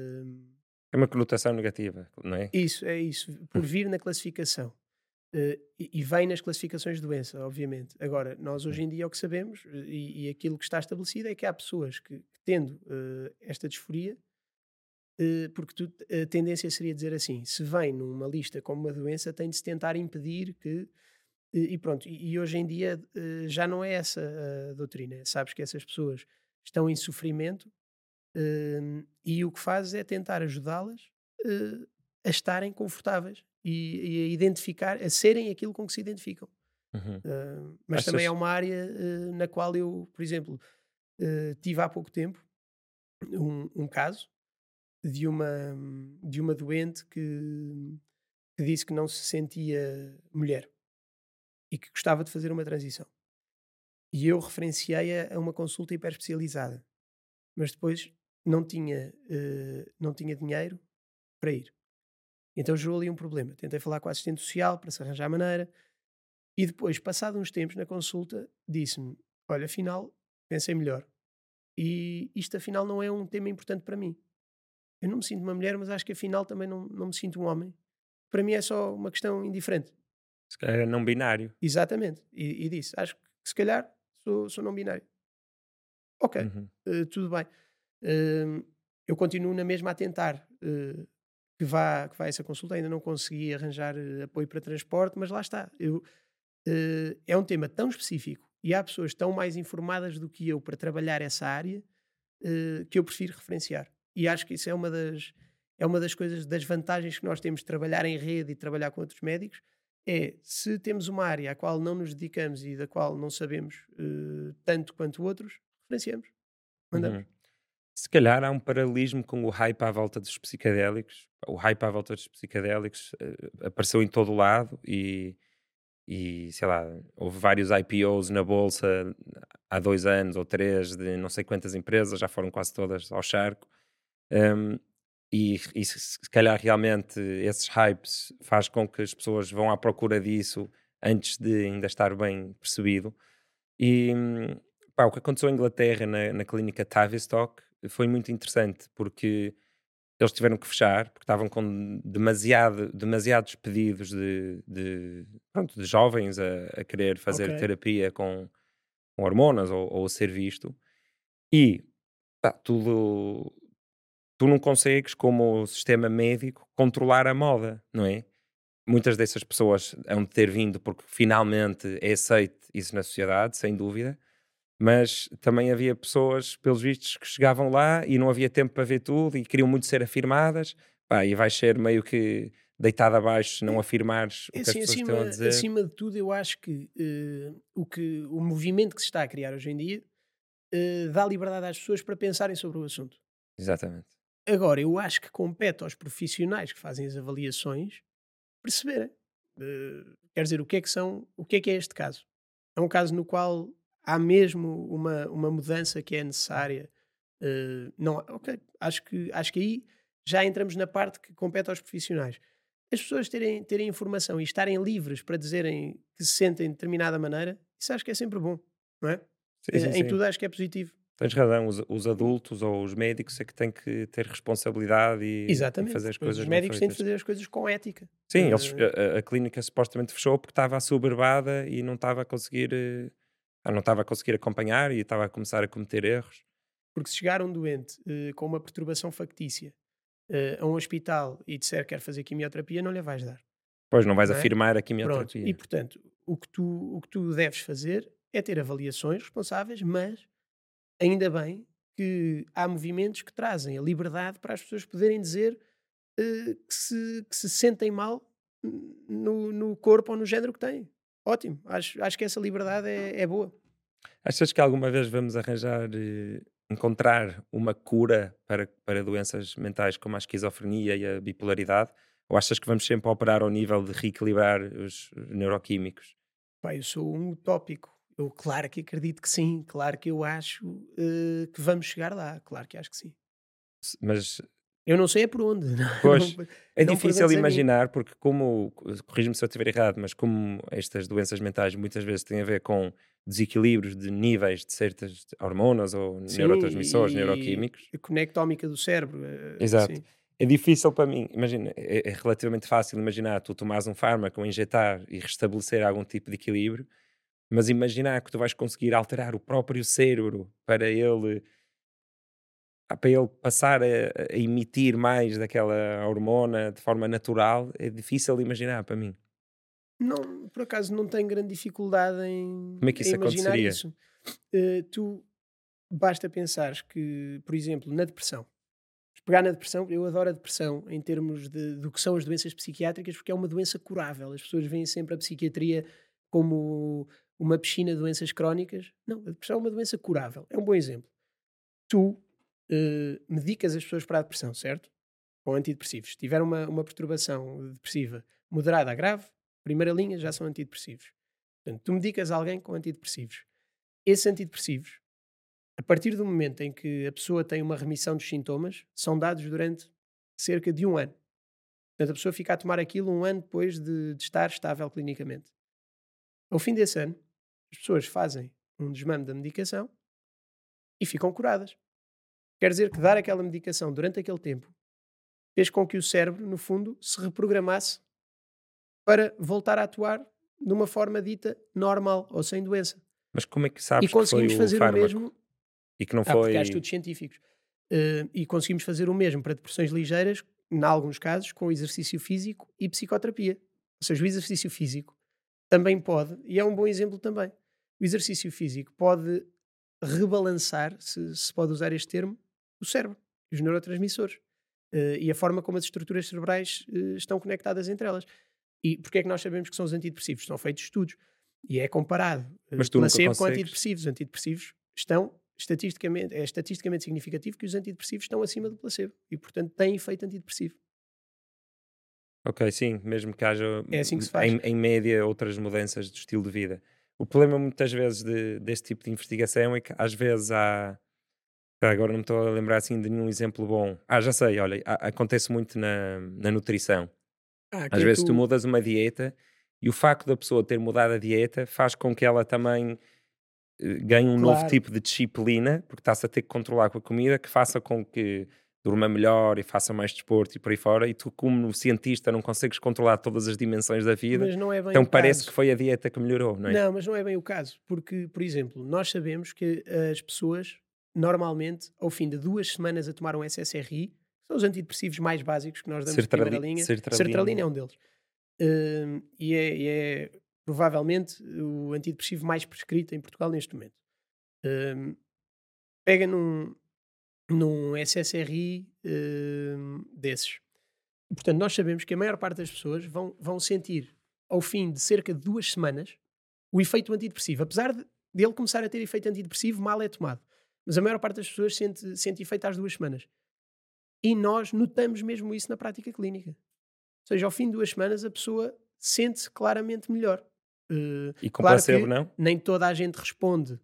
É uma conotação negativa, não é? isso, é isso, por vir na classificação. E vem nas classificações de doença, obviamente. Agora, nós hoje em dia o que sabemos e aquilo que está estabelecido é que há pessoas que tendo esta disforia, porque a tendência seria dizer assim: se vem numa lista como uma doença, tem de se tentar impedir que e pronto, e hoje em dia já não é essa a doutrina. Sabes que essas pessoas estão em sofrimento e o que fazes é tentar ajudá-las a estarem confortáveis e a identificar, a serem aquilo com que se identificam. Uhum. Mas também é Achas? uma área na qual eu, por exemplo, tive há pouco tempo um caso de uma doente que disse que não se sentia mulher e que gostava de fazer uma transição. E eu referenciei-a a uma consulta hiperespecializada, mas depois não tinha dinheiro para ir. Então gerou ali um problema. Tentei falar com a assistente social para se arranjar maneira e depois, passado uns tempos na consulta, disse-me: Olha, afinal, pensei melhor. E isto afinal não é um tema importante para mim. Eu não me sinto uma mulher, mas acho que afinal também não me sinto um homem. Para mim é só uma questão indiferente. Se calhar é não binário. Exatamente. E disse: Acho que se calhar sou não binário. Ok, Uhum. tudo bem. Hum, eu continuo na mesma a tentar que vá a essa consulta. Ainda não consegui arranjar apoio para transporte, mas lá está. É um tema tão específico e há pessoas tão mais informadas do que eu para trabalhar essa área que eu prefiro referenciar. E acho que isso é uma das coisas, das vantagens que nós temos de trabalhar em rede e trabalhar com outros médicos, é se temos uma área à qual não nos dedicamos e da qual não sabemos tanto quanto outros, referenciamos, mandamos. Uhum. Se calhar há um paralelismo com o hype à volta dos psicadélicos. O hype à volta dos psicadélicos apareceu em todo o lado e sei lá, houve vários IPOs na bolsa há 2 anos ou três de não sei quantas empresas, já foram quase todas ao charco. Um, e se calhar realmente esses hypes faz com que as pessoas vão à procura disso antes de ainda estar bem percebido. E pá, o que aconteceu em Inglaterra na clínica Tavistock foi muito interessante porque eles tiveram que fechar porque estavam com demasiados pedidos pronto, de jovens a querer Ok. fazer terapia com hormonas ou a ser visto. E pá, tu não consegues, como sistema médico, controlar a moda, não é? Muitas dessas pessoas hão de ter vindo porque finalmente é aceito isso na sociedade, sem dúvida, mas também havia pessoas, pelos vistos, que chegavam lá e não havia tempo para ver tudo e queriam muito ser afirmadas, pá, e vais ser meio que deitado abaixo se não afirmares É o que as assim, pessoas estão a dizer. acima de tudo, eu acho que o movimento que se está a criar hoje em dia dá liberdade às pessoas para pensarem sobre o assunto. Exatamente. Agora, eu acho que compete aos profissionais que fazem as avaliações perceberem. Quer dizer, o que é este caso? É um caso no qual há mesmo uma mudança que é necessária. Não, ok, acho que aí já entramos na parte que compete aos profissionais. As pessoas terem informação e estarem livres para dizerem que se sentem de determinada maneira, isso acho que é sempre bom, não é? Sim, sim, Em sim. tudo acho que é positivo. Tens razão, os adultos ou os médicos é que têm que ter responsabilidade e Exatamente. fazer as Depois os coisas bem médicos têm de feitas. fazer as coisas com ética. Sim, a clínica supostamente fechou porque estava assoberbada e não estava a conseguir, não estava a conseguir acompanhar e estava a começar a cometer erros. Porque se chegar um doente com uma perturbação factícia a um hospital e disser que quer fazer quimioterapia, não lhe vais dar, Pois não vais não é? afirmar a Pronto. E, quimioterapia. portanto, o que tu deves fazer é ter avaliações responsáveis, mas ainda bem que há movimentos que trazem a liberdade para as pessoas poderem dizer que se sentem mal no corpo ou no género que têm. Ótimo. Acho que essa liberdade é boa. Achas que alguma vez vamos arranjar, encontrar uma cura para doenças mentais como a esquizofrenia e a bipolaridade? Ou achas que vamos sempre operar ao nível de reequilibrar os neuroquímicos? Pá, eu sou um utópico. Eu claro que acredito que sim, claro que eu acho que vamos chegar lá, claro que acho que sim. Mas Eu não sei é por onde, pois, é não me difícil perguntes a mim. imaginar, porque como, corrige-me se eu estiver errado, mas como estas doenças mentais muitas vezes têm a ver com desequilíbrios de níveis de certas hormonas ou Sim, neurotransmissores, neuroquímicos, e conectómica do cérebro, exato. sim. É difícil para mim, imagina, é relativamente fácil imaginar tu tomares um fármaco, ou injetar e restabelecer algum tipo de equilíbrio, mas imaginar que tu vais conseguir alterar o próprio cérebro para ele passar a emitir mais daquela hormona de forma natural, é difícil de imaginar para mim. Não, por acaso não tenho grande dificuldade Como é que em isso imaginar aconteceria? isso. Tu basta pensares que, por exemplo, na depressão, se pegar na depressão, eu adoro a depressão em termos do que são as doenças psiquiátricas, porque é uma doença curável. As pessoas veem sempre a psiquiatria como uma piscina de doenças crónicas. Não, a depressão é uma doença curável. É um bom exemplo. Tu medicas as pessoas para a depressão, certo? Com antidepressivos. Se tiver uma perturbação depressiva moderada a grave, primeira linha já são antidepressivos. Portanto, tu medicas alguém com antidepressivos. Esses antidepressivos, a partir do momento em que a pessoa tem uma remissão dos sintomas, são dados durante cerca de 1 ano. Portanto, a pessoa fica a tomar aquilo 1 ano depois de estar estável clinicamente. Ao fim desse ano, as pessoas fazem um desmame da medicação e ficam curadas. Quer dizer que dar aquela medicação durante aquele tempo fez com que o cérebro, no fundo, se reprogramasse para voltar a atuar de uma forma dita normal ou sem doença. Mas como é que E sabes que foi conseguimos o fazer o fármaco mesmo. e que não Porque há foi... estudos científicos. E conseguimos fazer o mesmo para depressões ligeiras, em alguns casos, com exercício físico e psicoterapia. Ou seja, o exercício físico também pode, e é um bom exemplo também, o exercício físico pode rebalançar, se pode usar este termo, o cérebro, os neurotransmissores. E a forma como as estruturas cerebrais estão conectadas entre elas. E porquê é que nós sabemos que são os antidepressivos? São feitos estudos. E é comparado Mas tu nunca placebo com consegues? antidepressivos. Os antidepressivos estão é estatisticamente significativo que os antidepressivos estão acima do placebo. E, portanto, têm efeito antidepressivo. Ok, sim, mesmo que haja, É assim que se faz. em média, outras mudanças de estilo de vida. O problema, muitas vezes, deste tipo de investigação é que, às vezes, há... Agora não me estou a lembrar, assim, de nenhum exemplo bom. Já sei, olha, acontece muito na nutrição. Que Às é vezes tu tu... mudas uma dieta e o facto da pessoa ter mudado a dieta faz com que ela também ganhe um novo Claro. tipo de disciplina, porque está-se a ter que controlar com a comida, que faça com que durma melhor e faça mais desporto e por aí fora, e tu, como cientista, não consegues controlar todas as dimensões da vida, Mas não é bem então o parece caso. que foi a dieta que melhorou, não é? Não, mas não é bem o caso. Porque, por exemplo, nós sabemos que as pessoas, normalmente, ao fim de 2 semanas a tomar um SSRI, são os antidepressivos mais básicos que nós damos de primeira linha. Sertralina é um deles. E é provavelmente o antidepressivo mais prescrito em Portugal neste momento. Pega num SSRI desses. E, portanto, nós sabemos que a maior parte das pessoas vão sentir, ao fim de cerca de 2 semanas, o efeito antidepressivo. Apesar dele começar a ter efeito antidepressivo, mal é tomado. Mas a maior parte das pessoas sente efeito às 2 semanas. E nós notamos mesmo isso na prática clínica. Ou seja, ao fim de 2 semanas a pessoa sente-se claramente melhor. E com Claro placebo, que não? nem toda a gente responde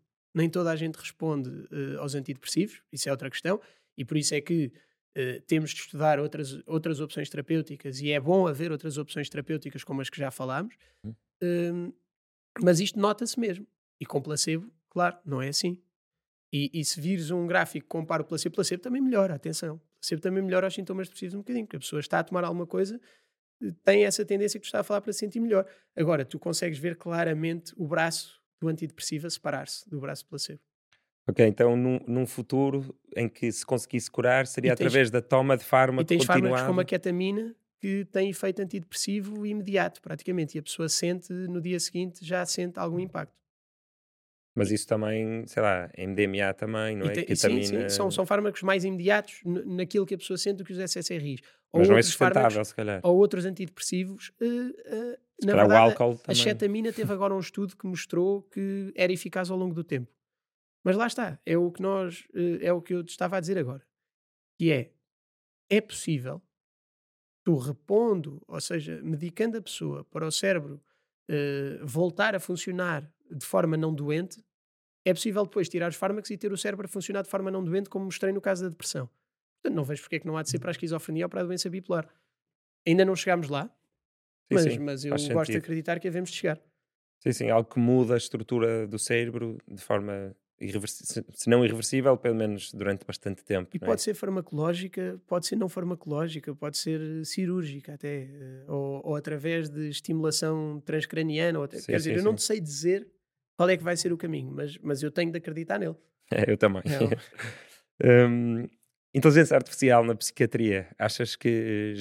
aos antidepressivos, isso é outra questão, e por isso é que temos de estudar outras opções terapêuticas, e é bom haver outras opções terapêuticas como as que já falámos, Hum. mas isto nota-se mesmo. E com placebo, claro, não é assim. E se vires um gráfico que compara o placebo também melhora, atenção. O placebo também melhora os sintomas depressivos um bocadinho, porque a pessoa está a tomar alguma coisa, tem essa tendência que tu está a falar para se sentir melhor. Agora, tu consegues ver claramente o braço do antidepressivo a separar-se do braço do placebo. Ok, então num futuro em que se conseguisse curar, seria E tens, através da toma de e fármaco tens fármacos como a continuado. ketamina que têm efeito antidepressivo imediato, praticamente, e a pessoa sente, no dia seguinte, já sente algum impacto. Mas isso também, sei lá, MDMA também, não é? Sim, Ketamina, são fármacos mais imediatos naquilo que a pessoa sente do que os SSRIs. mas não é Outros fármacos, sustentável, se calhar. ou outros antidepressivos. Se Na calhar o verdade, álcool a também. cetamina teve agora um estudo que mostrou que era eficaz ao longo do tempo. Mas lá está, é o que eu te estava a dizer agora. Que é possível, tu repondo, ou seja, medicando a pessoa para o cérebro voltar a funcionar de forma não doente, é possível depois tirar os fármacos e ter o cérebro a funcionar de forma não doente, como mostrei no caso da depressão. Portanto, não vejo porque é que não há de ser para a esquizofrenia ou para a doença bipolar. Ainda não chegámos lá, Sim, sim, mas eu faz gosto de sentido. acreditar que havemos de chegar. Sim, sim, algo que muda a estrutura do cérebro de forma irreversível, se não irreversível, pelo menos durante bastante tempo, E não é? pode ser farmacológica, pode ser não farmacológica, pode ser cirúrgica até, ou através de estimulação transcraniana. Sim, Quer dizer, sim, eu não sim. te sei dizer qual é que vai ser o caminho, mas eu tenho de acreditar nele. Eu também. É, o- Hum, inteligência artificial na psiquiatria, achas que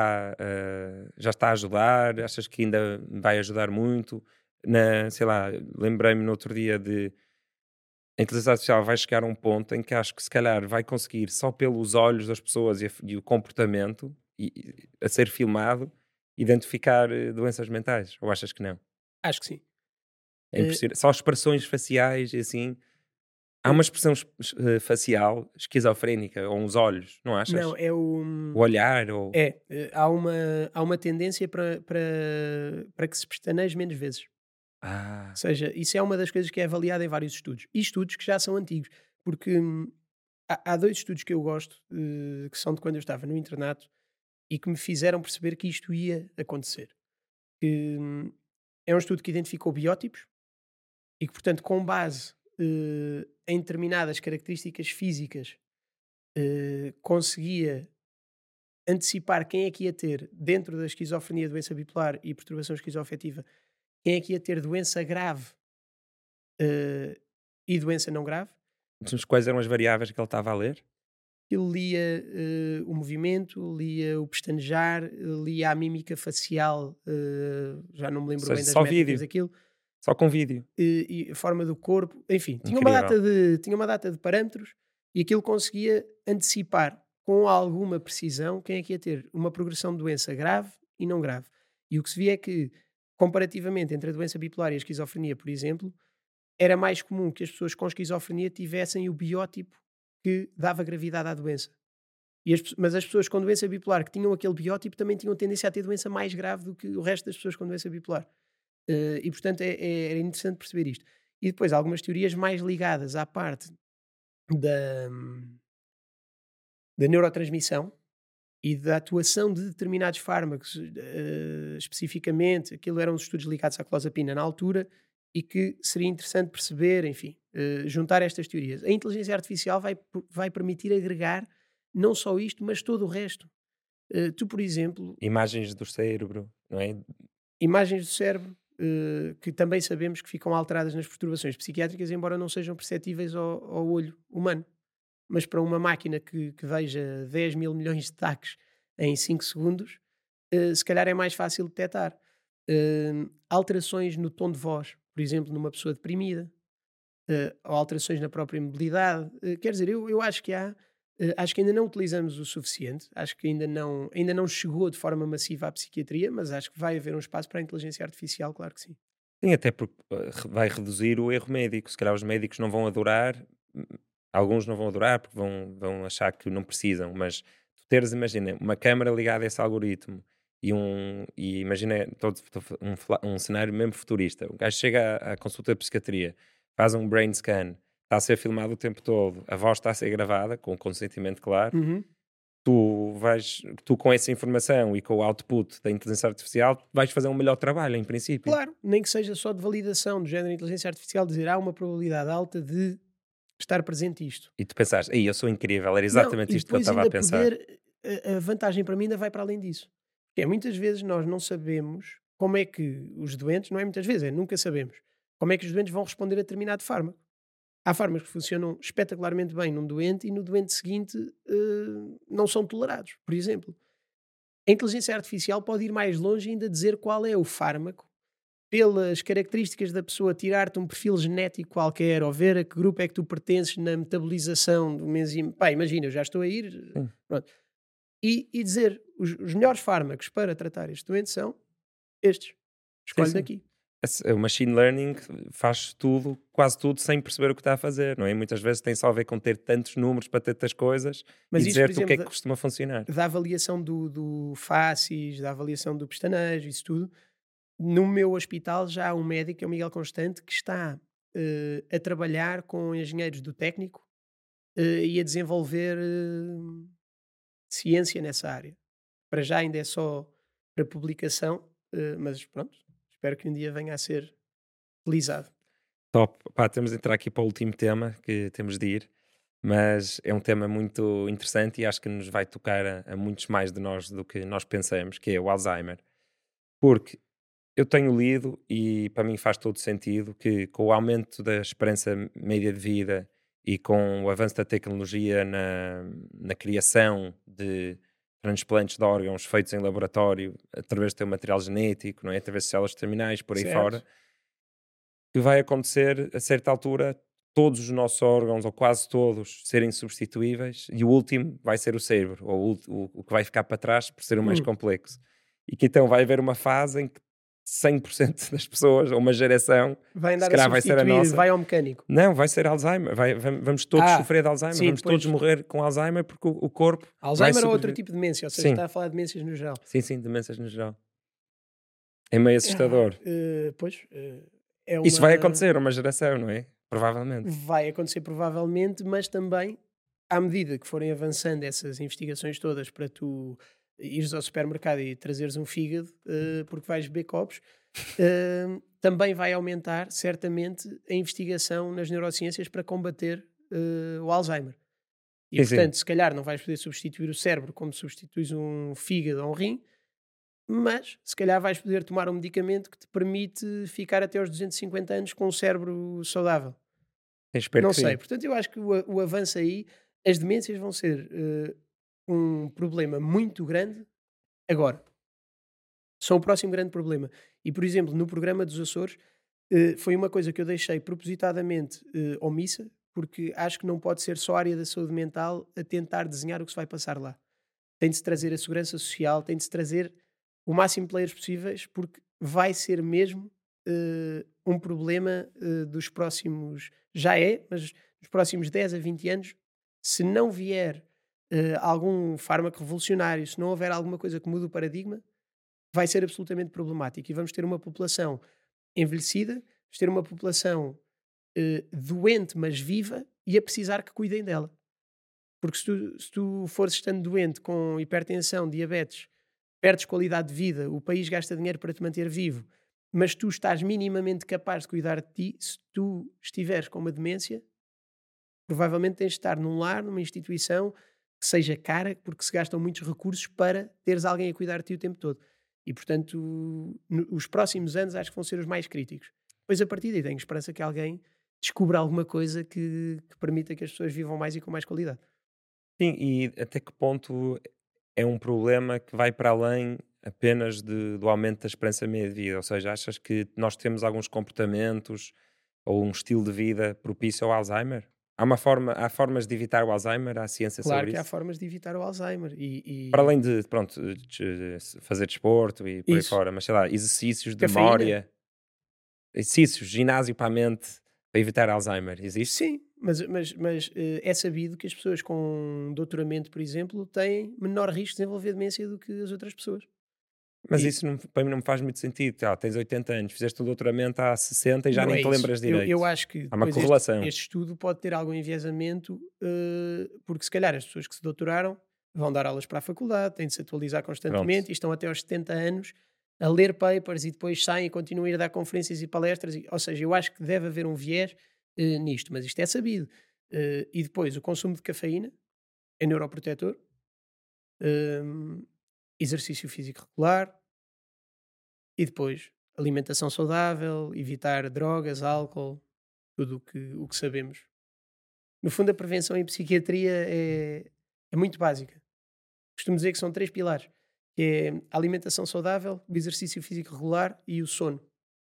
já está a ajudar? Achas que ainda vai ajudar muito? Sei lá, lembrei-me no outro dia de a inteligência artificial vai chegar a um ponto em que acho que se calhar vai conseguir só pelos olhos das pessoas e o comportamento a ser filmado identificar doenças mentais, ou achas que não? Acho que sim. É Eh, impressionante. Só expressões faciais e assim. Há eh, uma expressão facial esquizofrénica, ou uns olhos, não não, achas? é O olhar, ou... há uma tendência para que se pestaneje menos vezes. Ou seja, isso é uma das coisas que é avaliada em vários estudos. E estudos que já são antigos. Porque há dois estudos que eu gosto, que são de quando eu estava no internato, e que me fizeram perceber que isto ia acontecer. Que, é um estudo que identificou biótipos e que, portanto, com base em determinadas características físicas, conseguia antecipar quem é que ia ter, dentro da esquizofrenia, doença bipolar e perturbação esquizoafetiva, quem é que ia ter doença grave eh, e doença não grave. Mas quais eram as variáveis que ele estava a ler? Ele lia o movimento, lia o pestanejar, lia a mímica facial, já não me lembro seja, bem das só métricas vídeo. daquilo, Só com vídeo. e a forma do corpo, enfim, Incrível. tinha uma data de parâmetros e aquilo conseguia antecipar com alguma precisão quem é que ia ter uma progressão de doença grave e não grave. E o que se via é que, comparativamente entre a doença bipolar e a esquizofrenia, por exemplo, era mais comum que as pessoas com esquizofrenia tivessem o biótipo que dava gravidade à doença. Mas as pessoas com doença bipolar que tinham aquele biótipo também tinham tendência a ter doença mais grave do que o resto das pessoas com doença bipolar. E portanto era interessante perceber isto. E depois algumas teorias mais ligadas à parte da, da neurotransmissão e da atuação de determinados fármacos, especificamente, aquilo eram os estudos ligados à clozapina na altura, e que seria interessante perceber, enfim, juntar estas teorias. A inteligência artificial vai permitir agregar não só isto, mas todo o resto. Tu, por exemplo, Imagens do cérebro, não é? imagens do cérebro, que também sabemos que ficam alteradas nas perturbações psiquiátricas, embora não sejam perceptíveis ao olho humano. Mas para uma máquina que veja 10 mil milhões de taques em 5 segundos, se calhar é mais fácil detectar. Alterações no tom de voz, por exemplo, numa pessoa deprimida, ou alterações na própria mobilidade. Quer dizer, eu acho que há. Acho que ainda não utilizamos o suficiente, acho que ainda não chegou de forma massiva à psiquiatria, mas acho que vai haver um espaço para a inteligência artificial, claro que sim. Sim, até porque vai reduzir o erro médico. Se calhar os médicos não vão adorar, hum, alguns não vão adorar porque vão achar que não precisam, mas tu teres, imagina, uma câmara ligada a esse algoritmo e imagina um cenário mesmo futurista. O gajo chega à consulta de psiquiatria, faz um brain scan, está a ser filmado o tempo todo, a voz está a ser gravada, com consentimento claro. Uhum. Tu com essa informação e com o output da inteligência artificial vais fazer um melhor trabalho, em princípio. Claro, nem que seja só de validação do género de inteligência artificial, dizer há uma probabilidade alta de estar presente isto. E tu pensaste, ei, eu sou incrível, era Não, exatamente e isto que eu depois estava a ainda pensar. poder, a vantagem para mim ainda vai para além disso. Que é, muitas vezes nós não sabemos como é que os doentes, não é muitas vezes, é nunca sabemos, como é que os doentes vão responder a determinado fármaco. Há fármacos que funcionam espetacularmente bem num doente e no doente seguinte não são tolerados, por exemplo. A inteligência artificial pode ir mais longe e ainda dizer qual é o fármaco, pelas características da pessoa, tirar-te um perfil genético qualquer, ou ver a que grupo é que tu pertences na metabolização do enzima. Pá, imagina, eu já estou a ir. Sim. Pronto. E dizer os melhores fármacos para tratar este doente são estes. Escolhe Sim. daqui. O machine learning faz tudo, quase tudo, sem perceber o que está a fazer, não é? Muitas vezes tem só a ver com ter tantos números para tantas coisas Mas e isto, por dizer-te o que é que exemplo, costuma funcionar. da avaliação do faces, da avaliação do pestanejo, isso tudo, no meu hospital já há um médico, que é o Miguel Constante, que está a trabalhar com engenheiros do técnico e a desenvolver ciência nessa área. Para já ainda é só para publicação, mas pronto, espero que um dia venha a ser utilizado. Top. Pá, temos de entrar aqui para o último tema que temos de ir, mas é um tema muito interessante e acho que nos vai tocar a muitos mais de nós do que nós pensamos, que é o Alzheimer. Porque eu tenho lido e para mim faz todo sentido que com o aumento da esperança média de vida e com o avanço da tecnologia na criação de transplantes de órgãos feitos em laboratório através do teu material genético, não é? Através de células terminais, por aí Certo. fora, que vai acontecer a certa altura todos os nossos órgãos, ou quase todos, serem substituíveis e o último vai ser o cérebro, ou o que vai ficar para trás por ser o mais complexo. E que então vai haver uma fase em que 100% das pessoas, ou uma geração, Vai se andar a calhar vai ser a substituir, nossa. vai ao mecânico. Não, vai ser Alzheimer. Vamos todos sofrer de Alzheimer, sim, vamos depois- todos morrer com Alzheimer porque o corpo vai Alzheimer ou outro sobreviver. tipo de demência, ou seja, Sim. está a falar de demências no geral. Sim, demências no geral. É meio assustador. Pois, Isso vai acontecer uma geração, não é? Provavelmente. Vai acontecer provavelmente, mas também, à medida que forem avançando essas investigações todas para tu ires ao supermercado e trazeres um fígado, porque vais beber copos, também vai aumentar, certamente, a investigação nas neurociências para combater o Alzheimer. E, Sim, portanto, sim. se calhar não vais poder substituir o cérebro como substituis um fígado ou um rim, mas se calhar vais poder tomar um medicamento que te permite ficar até aos 250 anos com um cérebro saudável. Espero Não que sei. sim. Portanto, eu acho que o avanço aí, as demências vão ser um problema muito grande agora. São o próximo grande problema. E, por exemplo, no programa dos Açores, foi uma coisa que eu deixei propositadamente omissa, porque acho que não pode ser só a área da saúde mental a tentar desenhar o que se vai passar lá. Tem de se trazer a segurança social, tem de se trazer o máximo de players possíveis, porque vai ser mesmo um problema dos próximos, já é, mas dos próximos 10 a 20 anos, se não vier algum fármaco revolucionário, se não houver alguma coisa que mude o paradigma, vai ser absolutamente problemático. E vamos ter uma população envelhecida, vamos ter uma população doente, mas viva, e a precisar que cuidem dela. Porque se tu fores estando doente com hipertensão, diabetes, perdes qualidade de vida, o país gasta dinheiro para te manter vivo, mas tu estás minimamente capaz de cuidar de ti, se tu estiveres com uma demência, provavelmente tens de estar num lar, numa instituição que seja cara, porque se gastam muitos recursos para teres alguém a cuidar de ti o tempo todo. E, portanto, os próximos anos acho que vão ser os mais críticos. Depois, a partir daí, tenho esperança que alguém descubra alguma coisa que permita que as pessoas vivam mais e com mais qualidade. Sim, e até que ponto é um problema que vai para além apenas do aumento da esperança média de vida? Ou seja, achas que nós temos alguns comportamentos ou um estilo de vida propício ao Alzheimer? Há formas de evitar o Alzheimer? Há ciência Claro sobre que há isso? formas de evitar o Alzheimer. Para além de, pronto, fazer desporto e por aí Isso. fora, mas sei lá, exercícios de Cafeína? memória, exercícios, ginásio para a mente, para evitar Alzheimer, existe? Sim, mas é sabido que as pessoas com doutoramento, por exemplo, têm menor risco de desenvolver demência do que as outras pessoas. Mas E isso para mim não me faz muito sentido. Tens 80 anos, fizeste o doutoramento há 60 e já não nem é te isso. lembras Eu direito. acho que Há uma depois este, correlação. este estudo pode ter algum enviesamento, porque se calhar as pessoas que se doutoraram vão dar aulas para a faculdade, têm de se atualizar Pronto. constantemente e estão até aos 70 anos a ler papers e depois saem e continuam a ir dar conferências e palestras. Ou seja, eu acho que deve haver um viés nisto, mas isto é sabido. E depois, o consumo de cafeína é neuroprotetor, hum, exercício físico regular e depois alimentação saudável, evitar drogas, álcool, tudo o que sabemos. No fundo, a prevenção em psiquiatria é muito básica. Costumo dizer que são três pilares, que é a alimentação saudável, o exercício físico regular e o sono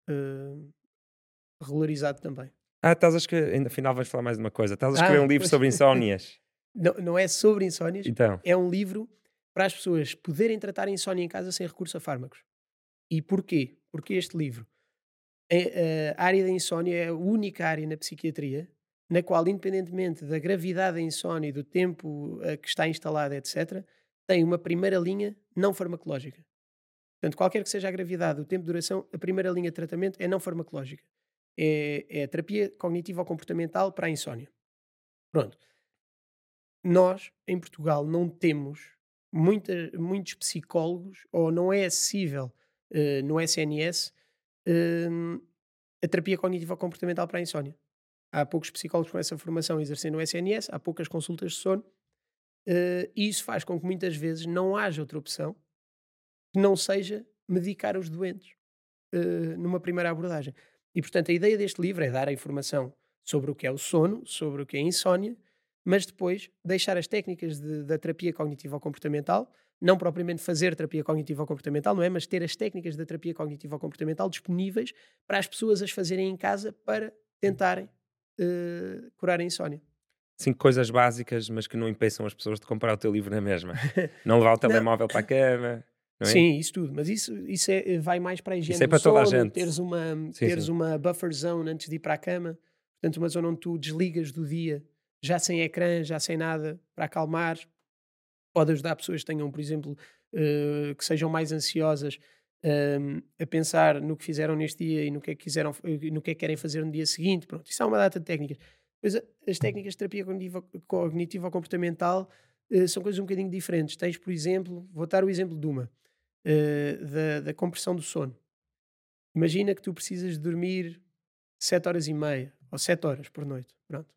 regularizado também. Estás a escrever, ainda afinal vais falar mais de uma coisa. Estás a escrever um livro Pois. sobre insónias. Não é sobre insónias, Então, é um livro para as pessoas poderem tratar a insónia em casa sem recurso a fármacos. E porquê? Porque este livro, a área da insónia é a única área na psiquiatria na qual, independentemente da gravidade da insónia e do tempo que está instalada, etc., tem uma primeira linha não farmacológica. Portanto, qualquer que seja a gravidade, o tempo de duração, a primeira linha de tratamento é não farmacológica. É a terapia cognitivo-comportamental para a insónia. Pronto. Nós, em Portugal, não temos muitos psicólogos, ou não é acessível no SNS hum, a terapia cognitivo-comportamental para a insónia. Há poucos psicólogos com essa formação a exercer no SNS, há poucas consultas de sono, e isso faz com que muitas vezes não haja outra opção que não seja medicar os doentes numa primeira abordagem. E, portanto, a ideia deste livro é dar a informação sobre o que é o sono, sobre o que é a insónia, mas depois deixar as técnicas da terapia cognitivo-comportamental, não propriamente fazer terapia cognitivo-comportamental, não é? Mas ter as técnicas da terapia cognitivo-comportamental disponíveis para as pessoas as fazerem em casa para tentarem curar a insónia. 5 coisas básicas, mas que não impeçam as pessoas de comprar o teu livro na mesma. Não levar o Não, telemóvel para a cama, não é? sim, isso tudo, mas isso vai mais para a Isso higiene é do para toda a sono, gente. teres uma, Sim, teres sim. uma buffer zone antes de ir para a cama, portanto, uma zona onde tu desligas do dia, já sem ecrã, já sem nada, para acalmar. Pode ajudar pessoas que tenham, por exemplo, que sejam mais ansiosas, a pensar no que fizeram neste dia e no que é que quiseram, no que é que querem fazer no dia seguinte. Pronto, isso há uma data de técnicas. Depois, as técnicas de terapia cognitivo-comportamental são coisas um bocadinho diferentes. Tens, por exemplo, vou dar o exemplo de uma, da compressão do sono. Imagina que tu precisas de dormir 7 horas e meia ou 7 horas por noite. Pronto.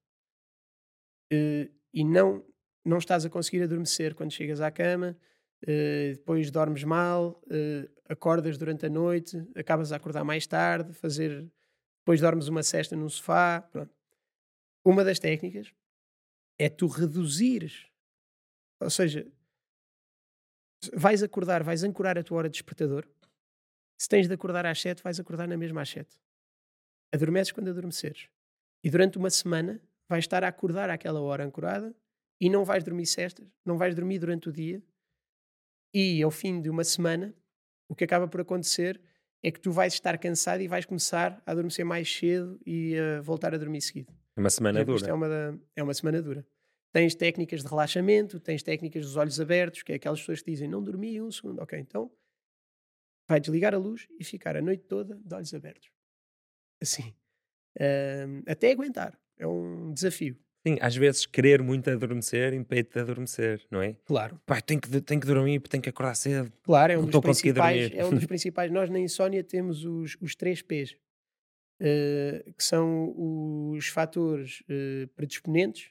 E não estás a conseguir adormecer quando chegas à cama, depois dormes mal, acordas durante a noite, acabas a acordar mais tarde, depois dormes uma sesta num sofá. Pronto. Uma das técnicas é tu reduzires, ou seja, vais acordar, vais ancorar a tua hora de despertador. Se tens de acordar às 7, vais acordar na mesma às 7. Adormeces quando adormeceres. E durante uma semana vais estar a acordar àquela hora ancorada e não vais dormir cestas, não vais dormir durante o dia. E ao fim de uma semana, o que acaba por acontecer é que tu vais estar cansado e vais começar a adormecer mais cedo e a voltar a dormir seguido. Uma semana Exemplo, dura. isto é uma semana dura. Tens técnicas de relaxamento, tens técnicas dos olhos abertos, que é aquelas pessoas que dizem não dormi um segundo. Ok, então vai desligar a luz e ficar a noite toda de olhos abertos. Assim. Até aguentar. É um desafio. Sim, às vezes querer muito adormecer impede de adormecer, não é? Claro. Pá, tenho que dormir, tenho que acordar cedo. Claro, Não estou a conseguir dormir. é um dos principais. Nós na insónia temos os 3 P's, que são os fatores predisponentes,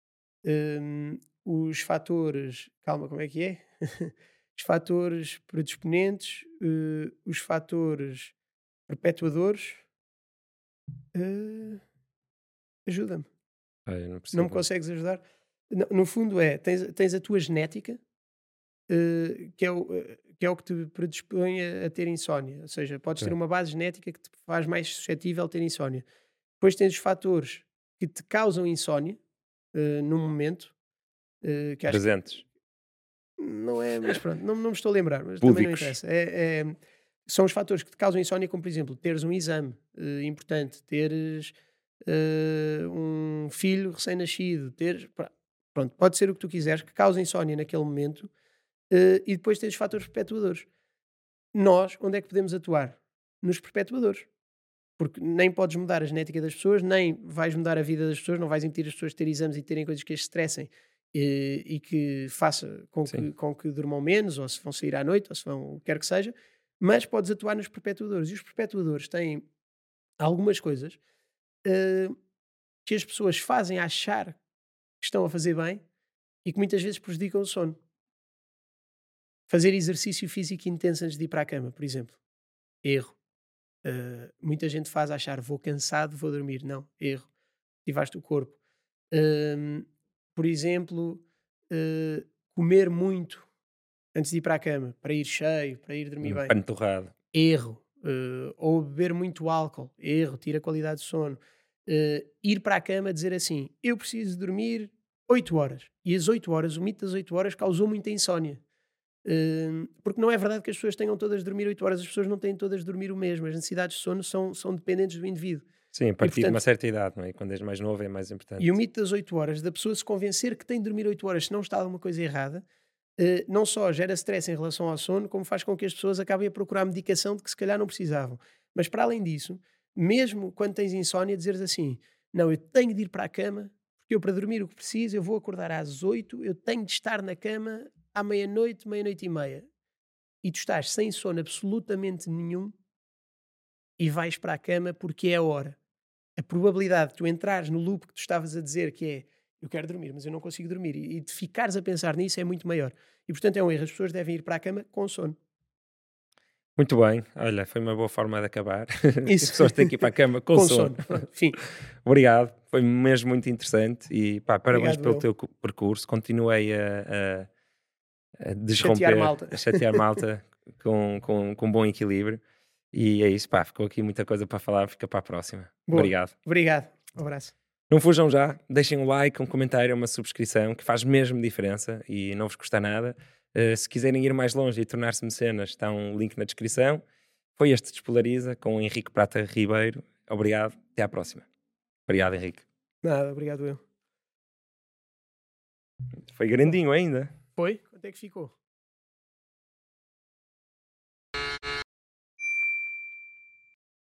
os fatores. Calma, como é que é? Os fatores predisponentes, os fatores perpetuadores. Ajuda-me. Eu não Não percebo. me consegues ajudar? No fundo tens a tua genética, que é o que te predispõe a ter insónia. Ou seja, podes ter Ok. uma base genética que te faz mais suscetível a ter insónia. Depois tens os fatores que te causam insónia, num momento, que acho que Presentes. não é, mas pronto, não me estou a lembrar, mas também não Púdicos. interessa. São os fatores que te causam insónia, como por exemplo, teres um exame importante, teres um filho recém-nascido, pronto, pode ser o que tu quiseres, que causa insónia naquele momento, e depois tens os fatores perpetuadores. Nós, onde é que podemos atuar? Nos perpetuadores. Porque nem podes mudar a genética das pessoas, nem vais mudar a vida das pessoas, não vais impedir as pessoas de ter exames e terem coisas que as estressem e que faça Sim. com que durmam menos, ou se vão sair à noite, ou se vão, o que quer que seja, mas podes atuar nos perpetuadores. E os perpetuadores têm algumas coisas eh, que as pessoas fazem achar que estão a fazer bem e que muitas vezes prejudicam o sono. Fazer exercício físico intenso antes de ir para a cama, por exemplo. Erro. Muita gente faz achar vou cansado, vou dormir. Não, erro. Ativaste o corpo. Por exemplo, comer muito antes de ir para a cama, para ir cheio, para ir dormir bem. Pano torrado. Erro. Ou beber muito álcool. Erro. Tira a qualidade de sono. Ir para a cama dizer assim, eu preciso dormir 8 horas. E as 8 horas, o mito das 8 horas causou muita insónia. Porque não é verdade que as pessoas tenham todas de dormir 8 horas, as pessoas não têm todas de dormir o mesmo, as necessidades de sono são dependentes do indivíduo. Sim, a E, partir de uma portanto, certa idade, não é? Quando és mais novo é mais importante. e o mito das 8 horas, da pessoa se convencer que tem de dormir 8 horas se não está alguma coisa errada, não só gera stress em relação ao sono, como faz com que as pessoas acabem a procurar medicação de que se calhar não precisavam. Mas para além disso, mesmo quando tens insónia, dizeres assim, não, eu tenho de ir para a cama, porque eu para dormir o que preciso, eu vou acordar às 8, eu tenho de estar na cama à meia-noite, meia-noite e meia. E tu estás sem sono absolutamente nenhum e vais para a cama porque é a hora. A probabilidade de tu entrares no loop que tu estavas a dizer que é eu quero dormir, mas eu não consigo dormir, e de ficares a pensar nisso é muito maior. E portanto é um erro. As pessoas devem ir para a cama com sono. Muito bem, olha, foi uma boa forma de acabar. As Isso. pessoas têm que ir para a cama com Com sono. sono. Pronto, fim. Obrigado, foi mesmo muito interessante e pá, parabéns Obrigado, pelo eu. teu percurso. Continuei a Chatear desromper, malta. a chatear malta com bom equilíbrio. E é isso, pá, ficou aqui muita coisa para falar, fica para a próxima. Boa. Obrigado. Obrigado. Um abraço. Não fujam já, deixem um like, um comentário, uma subscrição, que faz mesmo diferença e não vos custa nada. Se quiserem ir mais longe e tornar-se mecenas, está um link na descrição. Foi este Despolariza com o Henrique Prata Ribeiro. Obrigado, até à próxima. Obrigado, Henrique. Nada, obrigado eu. Foi grandinho ainda. Foi? Quanto é que ficou?